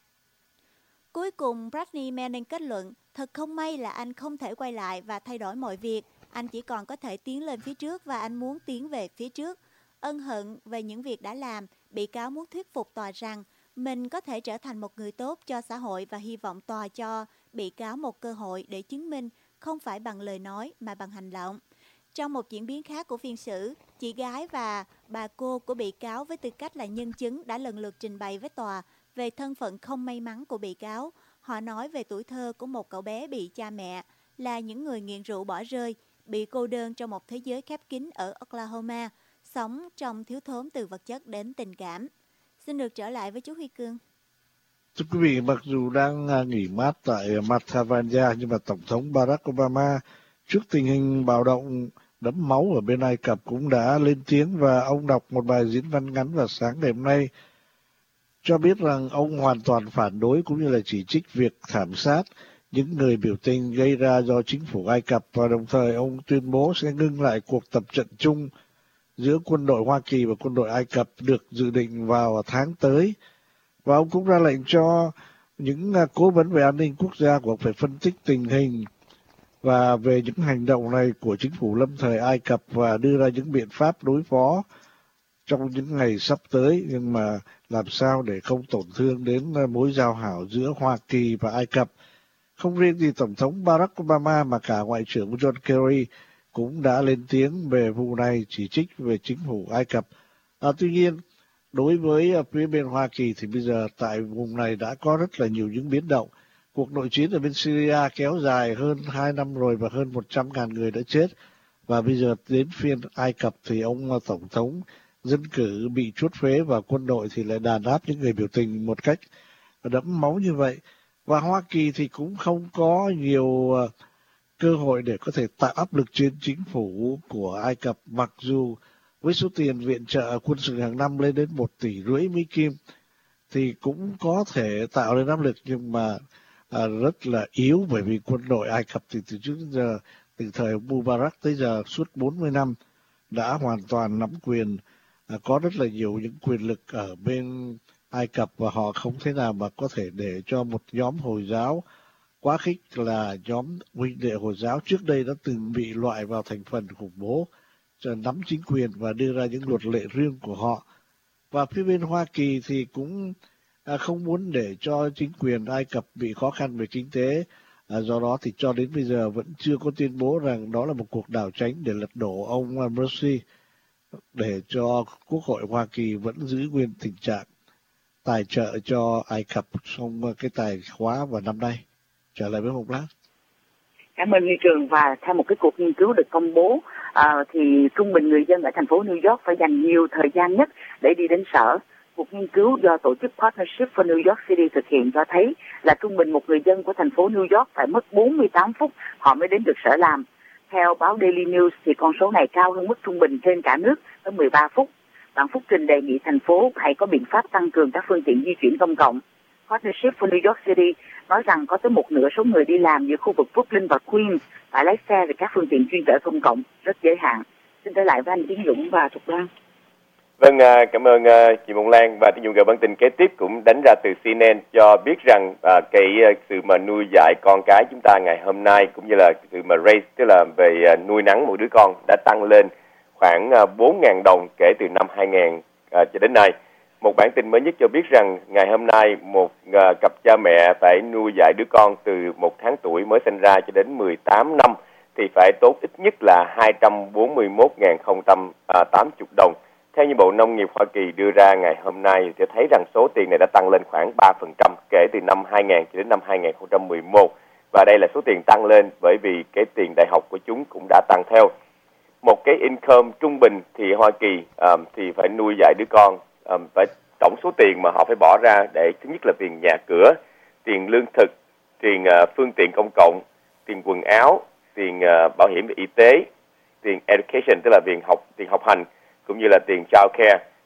[SPEAKER 5] Cuối cùng, Bradley Manning kết luận, thật không may là anh không thể quay lại và thay đổi mọi việc. Anh chỉ còn có thể tiến lên phía trước và anh muốn tiến về phía trước. Ân hận về những việc đã làm, bị cáo muốn thuyết phục tòa rằng mình có thể trở thành một người tốt cho xã hội và hy vọng tòa cho bị cáo một cơ hội để chứng minh không phải bằng lời nói mà bằng hành động. Trong một diễn biến khác của phiên xử, chị gái và bà cô của bị cáo với tư cách là nhân chứng đã lần lượt trình bày với tòa về thân phận không may mắn của bị cáo. Họ nói về tuổi thơ của một cậu bé bị cha mẹ là những người nghiện rượu bỏ rơi, bị cô đơn trong một thế giới khép kín ở Oklahoma, sống trong thiếu thốn từ vật chất đến tình cảm. Xin được trở lại với chú Huy Cương.
[SPEAKER 3] Thưa quý vị, mặc dù đang nghỉ mát tại Matavanya, nhưng mà Tổng thống Barack Obama trước tình hình bạo động đẫm máu ở bên Ai Cập cũng đã lên tiếng, và ông đọc một bài diễn văn ngắn vào sáng ngày hôm nay cho biết rằng ông hoàn toàn phản đối cũng như là chỉ trích việc thảm sát những người biểu tình gây ra do chính phủ Ai Cập, và đồng thời ông tuyên bố sẽ ngưng lại cuộc tập trận chung giữa quân đội Hoa Kỳ và quân đội Ai Cập được dự định vào tháng tới. Và ông cũng ra lệnh cho những cố vấn về an ninh quốc gia của ông phải phân tích tình hình và về những hành động này của chính phủ lâm thời Ai Cập và đưa ra những biện pháp đối phó trong những ngày sắp tới, nhưng mà làm sao để không tổn thương đến mối giao hảo giữa Hoa Kỳ và Ai Cập. Không riêng gì Tổng thống Barack Obama mà cả Ngoại trưởng John Kerry cũng đã lên tiếng về vụ này, chỉ trích về chính phủ Ai Cập. À, tuy nhiên, đối với phía bên Hoa Kỳ thì bây giờ tại vùng này đã có rất là nhiều những biến động. Cuộc nội chiến ở bên Syria kéo dài hơn hai năm rồi và hơn một trăm ngàn người đã chết. Và bây giờ đến phiên Ai Cập thì ông Tổng thống dân cử bị chuốt phế và quân đội thì lại đàn áp những người biểu tình một cách đẫm máu như vậy. Và Hoa Kỳ thì cũng không có nhiều cơ hội để có thể tạo áp lực trên chính phủ của Ai Cập, mặc dù với số tiền viện trợ quân sự hàng năm lên đến một tỷ rưỡi Mỹ Kim thì cũng có thể tạo lên áp lực, nhưng mà à, rất là yếu, bởi vì quân đội Ai Cập thì từ trước đến giờ, từ thời Mubarak tới giờ suốt bốn mươi năm đã hoàn toàn nắm quyền, à, có rất là nhiều những quyền lực ở bên Ai Cập, và họ không thể nào mà có thể để cho một nhóm Hồi giáo quá khích là nhóm huynh đệ Hồi giáo trước đây đã từng bị loại vào thành phần khủng bố cho nắm chính quyền và đưa ra những luật lệ riêng của họ. Và phía bên Hoa Kỳ thì cũng à, không muốn để cho chính quyền Ai Cập bị khó khăn về kinh tế, à, do đó thì cho đến bây giờ vẫn chưa có tuyên bố rằng đó là một cuộc đảo chính để lật đổ ông Morsi, để cho Quốc hội Hoa Kỳ vẫn giữ nguyên tình trạng tài trợ cho Ai Cập trong cái tài khóa vào năm nay. Trở lại với một lát.
[SPEAKER 1] Cảm ơn Huy Trường. Và theo một cái cuộc nghiên cứu được công bố, à, thì trung bình người dân ở thành phố New York phải dành nhiều thời gian nhất để đi đến sở. Cuộc nghiên cứu do tổ chức Partnership for New York City thực hiện cho thấy là trung bình một người dân của thành phố New York phải mất bốn mươi tám phút họ mới đến được sở làm. Theo báo Daily News thì con số này cao hơn mức trung bình trên cả nước tới mười ba phút. Bạn Phúc Trình đề nghị thành phố hãy có biện pháp tăng cường các phương tiện di chuyển công cộng. Partnership for New York City nói rằng có tới một nửa số người đi làm giữa khu vực Brooklyn và Queens phải lái xe về các phương tiện chuyên chở công cộng rất giới hạn. Xin trở lại với anh Tiến Dũng và Thục Loan.
[SPEAKER 6] Vâng, cảm ơn chị Mộng Lan. Và Tiến Dũng gửi bản tin kế tiếp cũng đánh ra từ xê en en cho biết rằng cái sự mà nuôi dạy con cái chúng ta ngày hôm nay, cũng như là sự mà raise, tức là về nuôi nấng một đứa con, đã tăng lên khoảng bốn nghìn đồng kể từ năm hai nghìn cho đến nay. Một bản tin mới nhất cho biết rằng ngày hôm nay một uh, cặp cha mẹ phải nuôi dạy đứa con từ một tháng tuổi mới sinh ra cho đến mười tám năm thì phải tốn ít nhất là hai trăm bốn mươi mốt nghìn không trăm tám mươi đồng. Theo như Bộ Nông nghiệp Hoa Kỳ đưa ra ngày hôm nay thì thấy rằng số tiền này đã tăng lên khoảng ba phần trăm kể từ năm hai nghìn cho đến năm hai nghìn không trăm mười một. Và đây là số tiền tăng lên bởi vì cái tiền đại học của chúng cũng đã tăng theo. Một cái income trung bình thì Hoa Kỳ um, thì phải nuôi dạy đứa con um, phải tổng số tiền mà họ phải bỏ ra để thứ nhất là tiền nhà cửa, tiền lương thực, tiền uh, phương tiện công cộng, tiền quần áo, tiền uh, bảo hiểm y tế, tiền education tức là tiền học tiền học hành, cũng như là tiền child care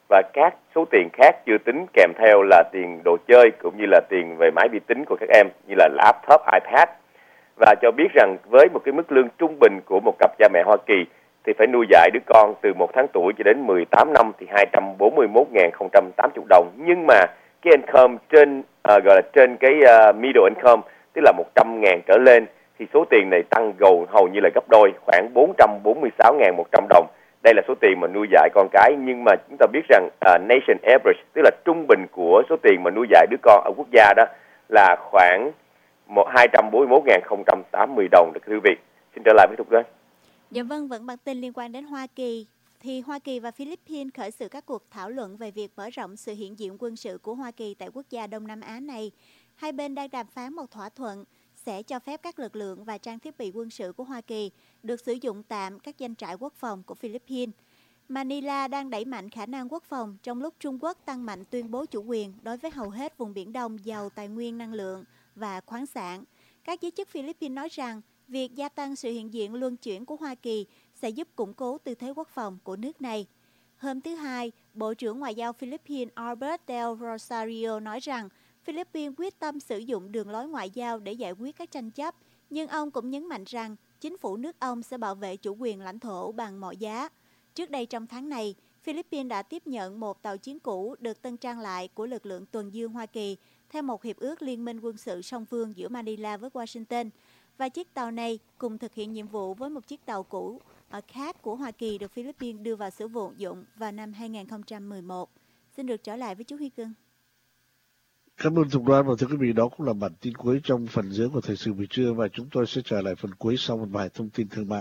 [SPEAKER 6] và các số tiền khác chưa tính kèm theo là tiền đồ chơi cũng như là tiền về máy vi tính của các em như là laptop, iPad. Và cho biết rằng với một cái mức lương trung bình của một cặp cha mẹ Hoa Kỳ thì phải nuôi dạy đứa con từ một tháng tuổi cho đến mười tám năm thì hai trăm bốn mươi mốt nghìn không trăm tám mươi đồng. Nhưng mà cái income trên uh, gọi là trên cái uh, middle income, tức là một trăm ngàn trở lên, thì số tiền này tăng gầu hầu như là gấp đôi, khoảng bốn trăm bốn mươi sáu nghìn một trăm đồng. Đây là số tiền mà nuôi dạy con cái, nhưng mà chúng ta biết rằng uh, nation average, tức là trung bình của số tiền mà nuôi dạy đứa con ở quốc gia đó là khoảng hai trăm bốn mươi mốt nghìn không trăm tám mươi đồng. Được thưa quý vị. Xin trở lại với Thục Đoan.
[SPEAKER 5] Dạ vâng, vẫn bản tin liên quan đến Hoa Kỳ. Thì Hoa Kỳ và Philippines khởi xướng các cuộc thảo luận về việc mở rộng sự hiện diện quân sự của Hoa Kỳ tại quốc gia Đông Nam Á này. Hai bên đang đàm phán một thỏa thuận sẽ cho phép các lực lượng và trang thiết bị quân sự của Hoa Kỳ được sử dụng tạm các doanh trại quốc phòng của Philippines. Manila đang đẩy mạnh khả năng quốc phòng trong lúc Trung Quốc tăng mạnh tuyên bố chủ quyền đối với hầu hết vùng Biển Đông giàu tài nguyên năng lượng và khoáng sản. Các giới chức Philippines nói rằng việc gia tăng sự hiện diện luân chuyển của Hoa Kỳ sẽ giúp củng cố tư thế quốc phòng của nước này. Hôm thứ Hai, Bộ trưởng Ngoại giao Philippines Albert Del Rosario nói rằng Philippines quyết tâm sử dụng đường lối ngoại giao để giải quyết các tranh chấp, nhưng ông cũng nhấn mạnh rằng chính phủ nước ông sẽ bảo vệ chủ quyền lãnh thổ bằng mọi giá. Trước đây trong tháng này, Philippines đã tiếp nhận một tàu chiến cũ được tân trang lại của lực lượng tuần dương Hoa Kỳ theo một hiệp ước liên minh quân sự song phương giữa Manila với Washington. Và chiếc tàu này cùng thực hiện nhiệm vụ với một chiếc tàu cũ khác của Hoa Kỳ được Philippines đưa vào sử dụng vào năm hai nghìn không trăm mười một. Xin được trở lại với chú Huy Cưng.
[SPEAKER 3] Cảm ơn Thục Đoan, và thưa quý vị, đó cũng là bản tin cuối trong phần dưới của Thời sự buổi trưa, và chúng tôi sẽ trở lại phần cuối sau một vài thông tin thương mại.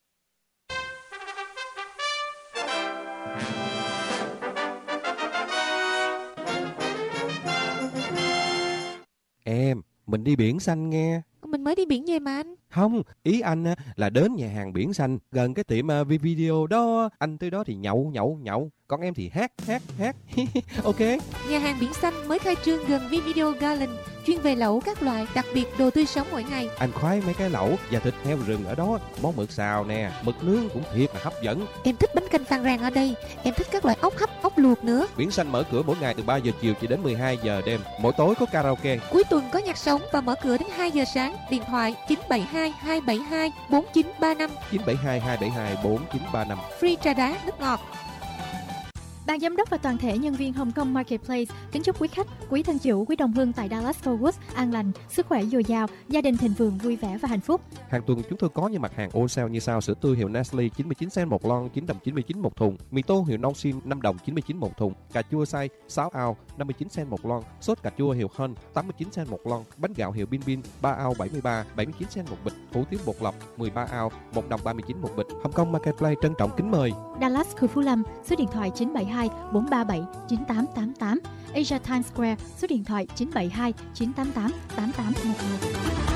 [SPEAKER 4] Em, mình đi biển xanh nghe.
[SPEAKER 7] Mình mới đi biển về mà anh.
[SPEAKER 4] Không, ý anh là đến nhà hàng biển xanh gần cái tiệm video đó. Anh tới đó thì nhậu nhậu nhậu, còn em thì hát hát hát. Ok.
[SPEAKER 7] Nhà hàng biển xanh mới khai trương gần Video Garden, chuyên về lẩu các loại, đặc biệt đồ tươi sống mỗi ngày.
[SPEAKER 4] Anh khoái mấy cái lẩu và thịt heo rừng ở đó, món mực xào nè, mực nướng cũng thiệt là hấp dẫn.
[SPEAKER 7] Em thích bánh canh Phan Rang ở đây, em thích các loại ốc hấp, ốc luộc nữa.
[SPEAKER 4] Biển xanh mở cửa mỗi ngày từ ba giờ chiều cho đến mười hai giờ đêm, mỗi tối có karaoke.
[SPEAKER 7] Cuối tuần có nhạc sống và mở cửa đến hai giờ sáng. Điện thoại chín bảy hai hai bảy hai bốn chín ba năm
[SPEAKER 4] chín bảy hai hai bảy hai bốn chín ba năm.
[SPEAKER 7] Free trà đá nước ngọt.
[SPEAKER 9] Ban giám đốc và toàn thể nhân viên Hồng Kông Marketplace kính chúc quý khách, quý thân chủ, quý đồng hương tại Dallas Fort Worth an lành, sức khỏe dồi dào, gia đình thịnh vượng vui vẻ và hạnh phúc.
[SPEAKER 4] Hàng tuần chúng tôi có những mặt hàng ôn sale như sau: sữa tươi hiệu Nestle chín mươi chín cent một lon, chín đồng chín mươi chín một thùng; mì tô hiệu Nong Sin năm đồng chín mươi chín một thùng; cà chua size sáu ounce năm mươi chín cent một lon; sốt cà chua hiệu Hun tám mươi chín cent một lon; bánh gạo hiệu Bin Bin ba ounce bảy mươi ba, bảy mươi chín cent một bịch; hủ tiếu bột lọc mười ba ounce một đồng ba mươi chín một bịch. Hồng Kông Marketplace trân trọng kính mời.
[SPEAKER 9] Dallas khu Phú Lâm, số điện thoại chín bảy hai bốn ba bảy chín tám tám tám. Asia Times Square, số điện thoại chín bảy hai chín tám tám tám tám một một.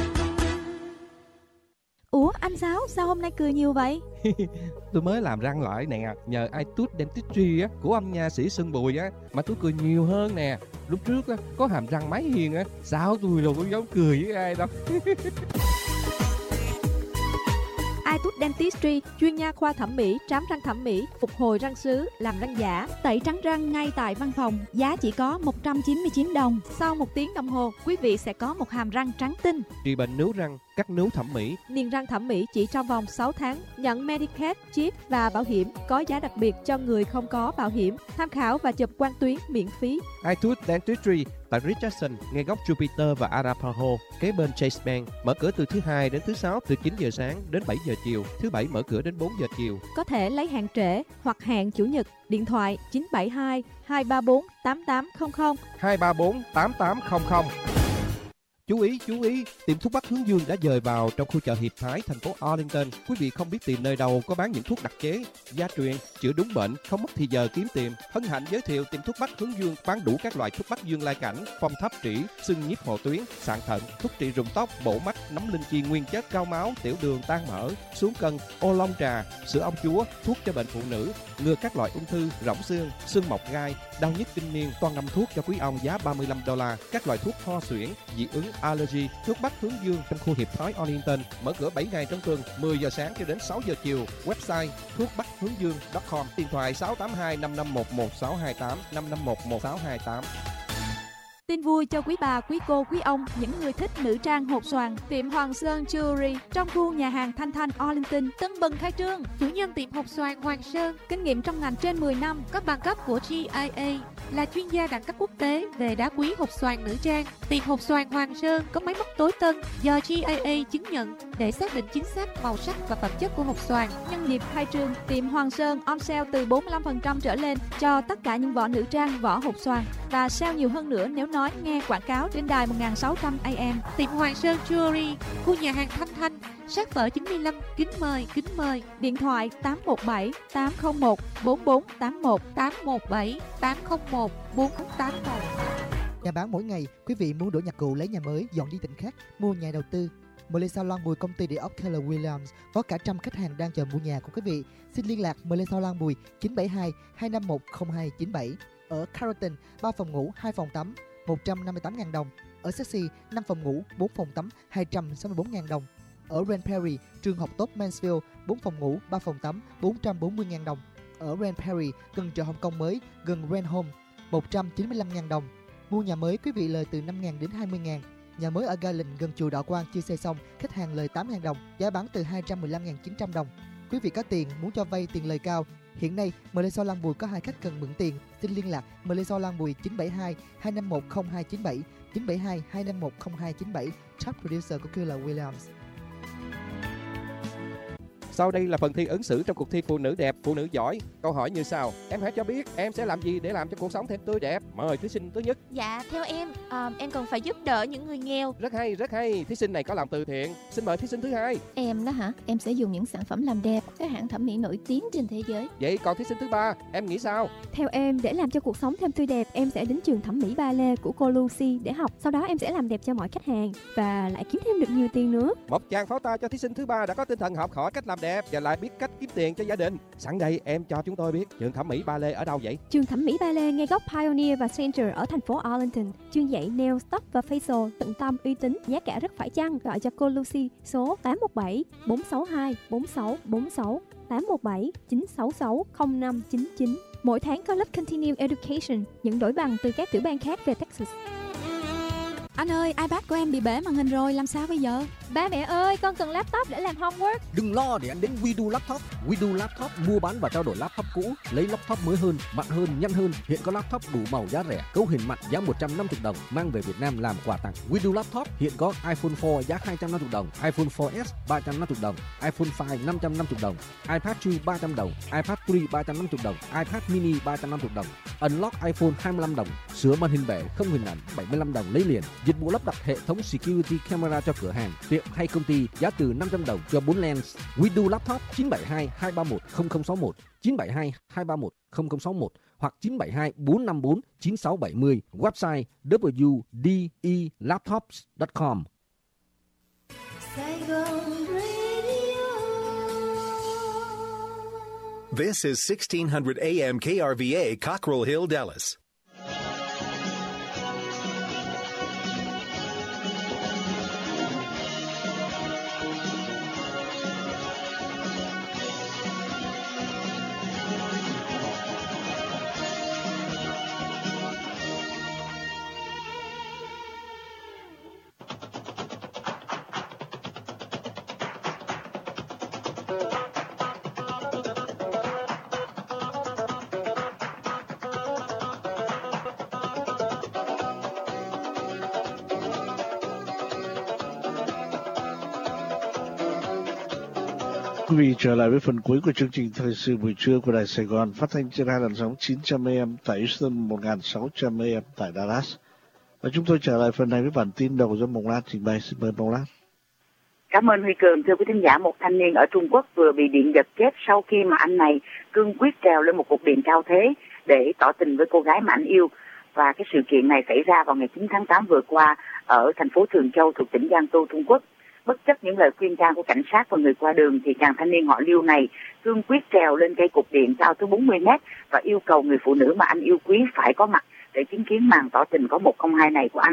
[SPEAKER 14] Ủa anh Sáu, sao hôm nay cười nhiều vậy?
[SPEAKER 4] Tôi mới làm răng lại nè, nhờ iTooth Dentistry á, của ông nha sĩ Xuân Bùi á, mà tôi cười nhiều hơn nè. Lúc trước á, có hàm răng máy hiền á, sao tôi đâu có dám cười với ai đâu.
[SPEAKER 14] iTooth Dentistry, chuyên nha khoa thẩm mỹ, trám răng thẩm mỹ, phục hồi răng sứ, làm răng giả, tẩy trắng răng ngay tại văn phòng, giá chỉ có một trăm chín mươi chín đồng. Sau một tiếng đồng hồ, quý vị sẽ có một hàm răng trắng tinh.
[SPEAKER 4] Trị bệnh nướu răng, cắt nướu thẩm mỹ,
[SPEAKER 14] niềng răng thẩm mỹ chỉ trong vòng sáu tháng, nhận Medicaid, chip và bảo hiểm, có giá đặc biệt cho người không có bảo hiểm. Tham khảo và chụp quang tuyến miễn phí.
[SPEAKER 4] iTooth Dentistry tại Richardson, ngay góc Jupiter và Arapaho, kế bên Chase Bank, mở cửa từ thứ hai đến thứ sáu từ chín giờ sáng đến bảy giờ chiều, thứ bảy mở cửa đến bốn giờ chiều.
[SPEAKER 14] Có thể lấy hàng trễ hoặc hẹn chủ nhật. Điện thoại chín bảy hai hai ba bốn tám tám không không
[SPEAKER 4] hai ba bốn tám tám không không. Chú ý, chú ý, tiệm thuốc Bắc Hướng Dương đã dời vào trong khu chợ Hiệp Thái, thành phố Arlington. Quý vị không biết tìm nơi đâu có bán những thuốc đặc chế, gia truyền, chữa đúng bệnh, không mất thì giờ kiếm tìm. Hân hạnh giới thiệu tiệm thuốc Bắc Hướng Dương bán đủ các loại thuốc Bắc Dương lai cảnh, phong thấp trĩ, sưng nhiếp hộ tuyến, sạn thận, thuốc trị rụng tóc, bổ mắt, nấm linh chi nguyên chất, cao máu, tiểu đường, tan mỡ, xuống cân, ô long trà, sữa ong chúa, thuốc cho bệnh phụ nữ, ngừa các loại ung thư, rỗng xương, xương mọc gai, đau nhức kinh niên. Toàn năm thuốc cho quý ông giá ba mươi lăm đô la. Các loại thuốc ho suyễn, dị ứng, Allergy, thuốc bắc hướng dương trong khu Hiệp Thái Arlington, mở cửa bảy ngày trong tuần, mười giờ sáng cho đến sáu giờ chiều. Website thuốc bắc hướng dương chấm com, điện thoại sáu tám hai năm năm một một sáu hai tám năm năm một một sáu hai tám.
[SPEAKER 14] Tin vui cho quý bà, quý cô, quý ông, những người thích nữ trang hột xoàn. Tiệm Hoàng Sơn Jewelry trong khu nhà hàng Thanh Thanh Arlington tưng bừng khai trương.
[SPEAKER 7] Chủ nhân tiệm hột xoàn Hoàng Sơn,
[SPEAKER 14] kinh nghiệm trong ngành trên mười năm,
[SPEAKER 7] có bằng cấp của G I A, là chuyên gia đẳng cấp quốc tế về đá quý hột xoàn nữ trang. Tiệm hột xoàn Hoàng Sơn có máy móc tối tân do G I A chứng nhận để xác định chính xác màu sắc và phẩm chất của hột xoàn.
[SPEAKER 14] Nhân dịp khai trương, tiệm Hoàng Sơn on sale từ bốn mươi lăm phần trăm trở lên cho tất cả những vỏ nữ trang, vỏ hột xoàn, và sale nhiều hơn nữa nếu nói nghe quảng cáo trên đài một nghìn sáu trăm A M.
[SPEAKER 7] Tiệm Hoàng Sơn Jewelry, khu nhà hàng Thanh Thanh, sát phở chín mươi lăm. Kính mời, kính mời.
[SPEAKER 14] Điện thoại tám một bảy tám không một bốn bốn tám một
[SPEAKER 7] tám một bảy tám không một bốn tám một.
[SPEAKER 8] Nhà bán mỗi ngày, quý vị muốn đổi nhà cũ lấy nhà mới, dọn đi tỉnh khác, mua nhà đầu tư. Melissa Loan Bùi, công ty địa ốc Keller Williams có cả trăm khách hàng đang chờ mua nhà của quý vị. Xin liên lạc Melissa Loan Bùi chín bảy hai hai năm một không hai chín bảy. Ở Carrollton, ba phòng ngủ, hai phòng tắm, một trăm năm mươi tám nghìn đồng. Ở Sexy, năm phòng ngủ, bốn phòng tắm, hai trăm sáu mươi bốn nghìn đồng. Ở Grand Prairie, trường học tốt Mansfield, bốn phòng ngủ, ba phòng tắm, bốn trăm bốn mươi nghìn đồng. Ở Grand Prairie, gần chợ Hồng Kông mới, gần Grand Home, một trăm chín mươi lăm nghìn đồng. Mua nhà mới quý vị lời từ năm nghìn đến hai mươi nghìn. Nhà mới ở Garland gần chùa Đạo Quang chưa xây xong, khách hàng lời tám nghìn đồng, giá bán từ hai trăm mười lăm nghìn chín trăm đồng. Quý vị có tiền muốn cho vay tiền lời cao, hiện nay Melissa Loan Bùi có hai khách cần mượn tiền. Xin liên lạc Melissa Loan Bùi chín bảy hai hai năm một không hai chín bảy, chín bảy hai hai năm một không hai chín bảy, top producer của Keller Williams.
[SPEAKER 4] Sau đây là phần thi ứng xử trong cuộc thi Phụ nữ đẹp, phụ nữ giỏi. Câu hỏi như sau: em hãy cho biết em sẽ làm gì để làm cho cuộc sống thêm tươi đẹp. Mời thí sinh thứ nhất.
[SPEAKER 9] Dạ, theo em, uh, em cần phải giúp đỡ những người nghèo.
[SPEAKER 4] Rất hay, rất hay. Thí sinh này có làm từ thiện. Xin mời thí sinh thứ hai.
[SPEAKER 10] Em đó hả? Em sẽ dùng những sản phẩm làm đẹp các hãng thẩm mỹ nổi tiếng trên thế giới.
[SPEAKER 4] Vậy còn thí sinh thứ ba, em nghĩ sao?
[SPEAKER 23] Theo em, để làm cho cuộc sống thêm tươi đẹp, em sẽ đến trường thẩm mỹ ballet của cô Lucy để học. Sau đó em sẽ làm đẹp cho mọi khách hàng và lại kiếm thêm được nhiều tiền nữa.
[SPEAKER 4] Một tràng pháo tay cho thí sinh thứ ba đã có tinh thần học hỏi cách làm đẹp và lại biết cách kiếm tiền cho gia đình. Sẵn đây em cho chúng tôi biết trường thẩm mỹ ballet ở đâu vậy?
[SPEAKER 23] Trường thẩm mỹ ballet ngay góc Pioneer và Center ở thành phố Arlington. Chuyên dạy nail, tóc và facial tận tâm, uy tín, giá cả rất phải chăng. Gọi cho cô Lucy số tám một bảy bốn sáu hai bốn sáu bốn sáu, tám một bảy chín sáu sáu không năm chín chín. Mỗi tháng có lớp Continuing Education, những đổi bằng từ các tiểu bang khác về Texas.
[SPEAKER 14] Anh ơi, iPad của em bị bể màn hình rồi, làm sao bây giờ?
[SPEAKER 18] Ba mẹ ơi, con cần laptop để làm homework.
[SPEAKER 21] Đừng lo, để anh đến WeDo Laptop. WeDo Laptop mua bán và trao đổi laptop cũ, lấy laptop mới hơn, mạnh hơn, nhanh hơn. Hiện có laptop đủ màu giá rẻ, cấu hình mạnh giá một trăm năm mươi đồng mang về Việt Nam làm quà tặng. WeDo Laptop hiện có iPhone bốn giá hai trăm năm mươi đồng, iPhone bốn S ba trăm năm mươi đồng, iPhone năm năm trăm năm mươi đồng, iPad hai ba trăm đồng, iPad ba ba trăm năm mươi đồng, iPad mini ba trăm năm mươi đồng. Unlock iPhone hai mươi lăm đồng, sửa màn hình bể không hình ảnh bảy mươi lăm đồng lấy liền. Dịch vụ lắp đặt hệ thống security camera cho cửa hàng, tiệm hay công ty giá từ năm trăm đồng cho bốn lens. WeDo Laptop chín bảy hai hai ba một không không sáu một, chín bảy hai hai ba một không không sáu một hoặc chín bảy hai bốn năm bốn chín sáu bảy không. Website w d e laptops chấm com.
[SPEAKER 2] This is sixteen hundred A M K R V A, Cockrell Hill, Dallas.
[SPEAKER 3] Quý vị trở lại với phần cuối của chương trình thời sự buổi trưa của Đài Sài Gòn, phát thanh trên hai làn sóng chín trăm A M tại Houston, một nghìn sáu trăm A M tại Dallas. Và chúng tôi trở lại phần này với bản tin đầu do Mộng Lan trình bày. Xin mời Mộng Lan.
[SPEAKER 1] Cảm ơn Huy Cường. Thưa quý thính giả, một thanh niên ở Trung Quốc vừa bị điện giật chết sau khi mà anh này cương quyết trèo lên một cột điện cao thế để tỏ tình với cô gái mà anh yêu. Và cái sự kiện này xảy ra vào ngày chín tháng tám vừa qua ở thành phố Thường Châu thuộc tỉnh Giang Tô, Trung Quốc. Bất chấp những lời khuyên can của cảnh sát và người qua đường thì chàng thanh niên họ Liêu này cương quyết trèo lên cây cột điện cao tới bốn mươi mét và yêu cầu người phụ nữ mà anh yêu quý phải có mặt để chứng kiến màn tỏ tình có một không hai này của anh.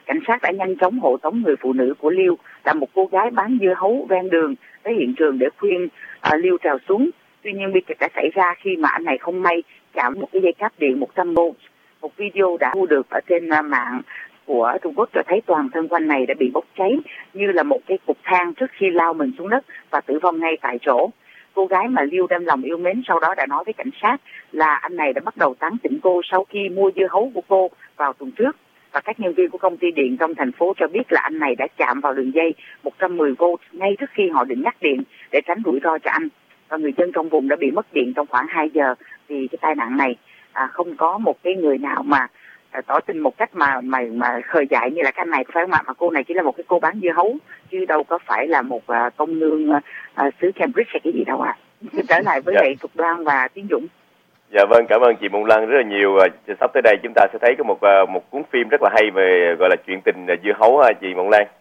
[SPEAKER 1] Cảnh sát đã nhanh chóng hộ tống người phụ nữ của Liêu là một cô gái bán dưa hấu ven đường tới hiện trường để khuyên uh, Liêu trèo xuống. Tuy nhiên bi kịch đã xảy ra khi mà anh này không may chạm một cái dây cáp điện một trăm volt. Một video đã thu được ở trên uh, mạng của Trung Quốc cho thấy toàn thân của anh này đã bị bốc cháy như là một cái cục than trước khi lao mình xuống đất và tử vong ngay tại chỗ. Cô gái mà Liêu đem lòng yêu mến sau đó đã nói với cảnh sát là anh này đã bắt đầu tán tỉnh cô sau khi mua dưa hấu của cô vào tuần trước. Và các nhân viên của công ty điện trong thành phố cho biết là anh này đã chạm vào đường dây một trăm mười volt ngay trước khi họ định ngắt điện để tránh rủi ro cho anh. Và người dân trong vùng đã bị mất điện trong khoảng hai giờ vì cái tai nạn này. À, không có một cái người nào mà à, tỏ tình một cách mà mà mà khơi dại như là cái anh này, phải không ạ? Mà cô này chỉ là một cái cô bán dưa hấu chứ đâu có phải là một à, công nương à, xứ Cambridge hay cái gì đâu ạ. À. Trở lại với lại Thục Đoan và Tiến Dũng.
[SPEAKER 6] Dạ vâng, cảm ơn chị Mộng Lan rất là nhiều. Sắp tới đây chúng ta sẽ thấy có một một cuốn phim rất là hay về gọi là chuyện tình dưa hấu ha chị Mộng Lan.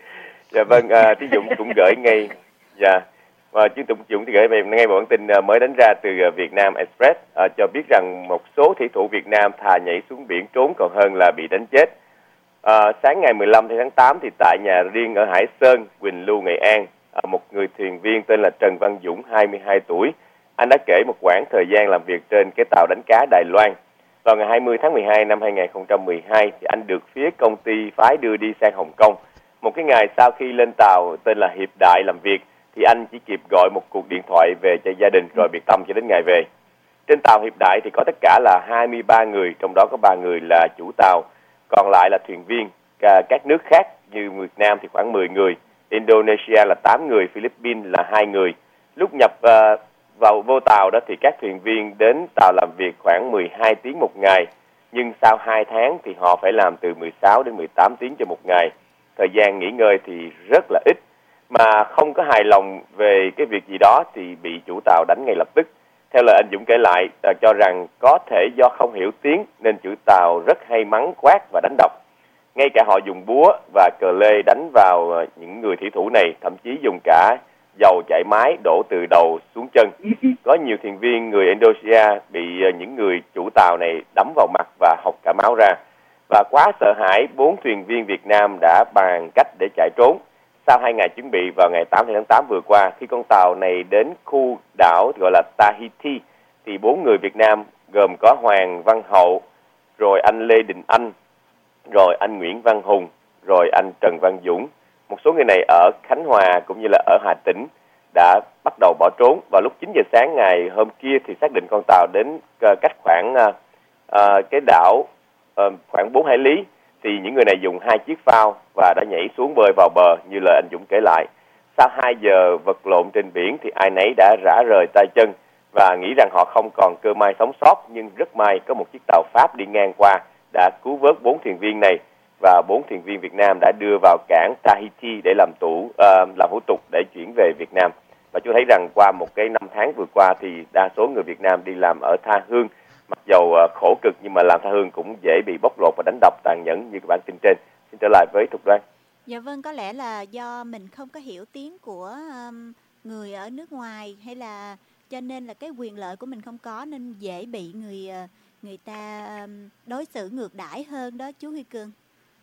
[SPEAKER 6] Dạ vâng, à, Tiến Dũng cũng gửi ngay. Dạ. Và Tiến Dũng thì gửi về ngay một bản tin mới đánh ra từ Việt Nam Express à, cho biết rằng một số thủy thủ Việt Nam thà nhảy xuống biển trốn còn hơn là bị đánh chết. À, sáng ngày mười lăm tháng tám thì tại nhà riêng ở Hải Sơn, Quỳnh Lưu, Nghệ An, à, một người thuyền viên tên là Trần Văn Dũng, hai mươi hai tuổi, anh đã kể một quãng thời gian làm việc trên cái tàu đánh cá Đài Loan. Vào ngày hai mươi tháng mười hai năm hai nghìn không trăm mười hai thì anh được phía công ty phái đưa đi sang Hồng Kông. Một cái ngày sau khi lên tàu tên là Hiệp Đại làm việc thì anh chỉ kịp gọi một cuộc điện thoại về cho gia đình rồi biệt tâm cho đến ngày về. Trên tàu Hiệp Đại thì có tất cả là hai mươi ba người, trong đó có ba người là chủ tàu, còn lại là thuyền viên. Các nước khác như Việt Nam thì khoảng mười người, Indonesia là tám người, Philippines là hai người. Lúc nhập uh, vào vô tàu đó thì các thuyền viên đến tàu làm việc khoảng mười hai tiếng một ngày, nhưng sau hai tháng thì họ phải làm từ mười sáu đến mười tám tiếng cho một ngày. Thời gian nghỉ ngơi thì rất là ít, mà không có hài lòng về cái việc gì đó thì bị chủ tàu đánh ngay lập tức. Theo lời anh Dũng kể lại, cho rằng có thể do không hiểu tiếng nên chủ tàu rất hay mắng quát và đánh đập. Ngay cả họ dùng búa và cờ lê đánh vào những người thủy thủ này, thậm chí dùng cả dầu chảy máy đổ từ đầu xuống chân. Có nhiều thuyền viên người Indonesia bị những người chủ tàu này đấm vào mặt và hộc cả máu ra. Và quá sợ hãi, bốn thuyền viên Việt Nam đã bàn cách để chạy trốn. Sau hai ngày chuẩn bị, vào ngày tám tháng tám vừa qua, khi con tàu này đến khu đảo gọi là Tahiti, thì bốn người Việt Nam gồm có Hoàng Văn Hậu, rồi anh Lê Đình Anh, rồi anh Nguyễn Văn Hùng, rồi anh Trần Văn Dũng. Một số người này ở Khánh Hòa cũng như là ở Hà Tĩnh đã bắt đầu bỏ trốn. Vào lúc chín giờ sáng ngày hôm kia thì xác định con tàu đến cách khoảng uh, uh, cái đảo uh, khoảng bốn hải lý. Thì những người này dùng hai chiếc phao và đã nhảy xuống bơi vào bờ như lời anh Dũng kể lại. Sau hai giờ vật lộn trên biển thì ai nấy đã rã rời tay chân và nghĩ rằng họ không còn cơ may sống sót, nhưng rất may có một chiếc tàu Pháp đi ngang qua đã cứu vớt bốn thuyền viên này, và bốn thuyền viên Việt Nam đã đưa vào cảng Tahiti để làm tủ uh, làm thủ tục để chuyển về Việt Nam. Và chúng thấy rằng qua một cái năm tháng vừa qua thì đa số người Việt Nam đi làm ở tha hương, mặc dầu uh, khổ cực nhưng mà làm tha hương cũng dễ bị bóc lột và đánh đập tàn nhẫn như các bản tin trên. Xin trở lại với Thục Đoan.
[SPEAKER 5] Dạ vâng, có lẽ là do mình không có hiểu tiếng của um, người ở nước ngoài, hay là cho nên là cái quyền lợi của mình không có nên dễ bị người uh, người ta um, đối xử ngược đãi hơn đó chú Huy Cường.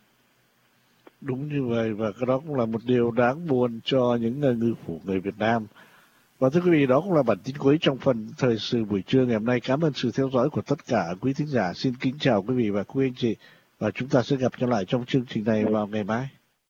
[SPEAKER 3] Đúng như vậy, và cái đó cũng là một điều đáng buồn cho những ngư phủ người Việt Nam. Và thưa quý vị, đó cũng là bản tin cuối trong phần thời sự buổi trưa ngày hôm nay. Cảm ơn sự theo dõi của tất cả quý thính giả. Xin kính chào quý vị và quý anh chị, và chúng ta sẽ gặp nhau lại trong chương trình này vào ngày mai.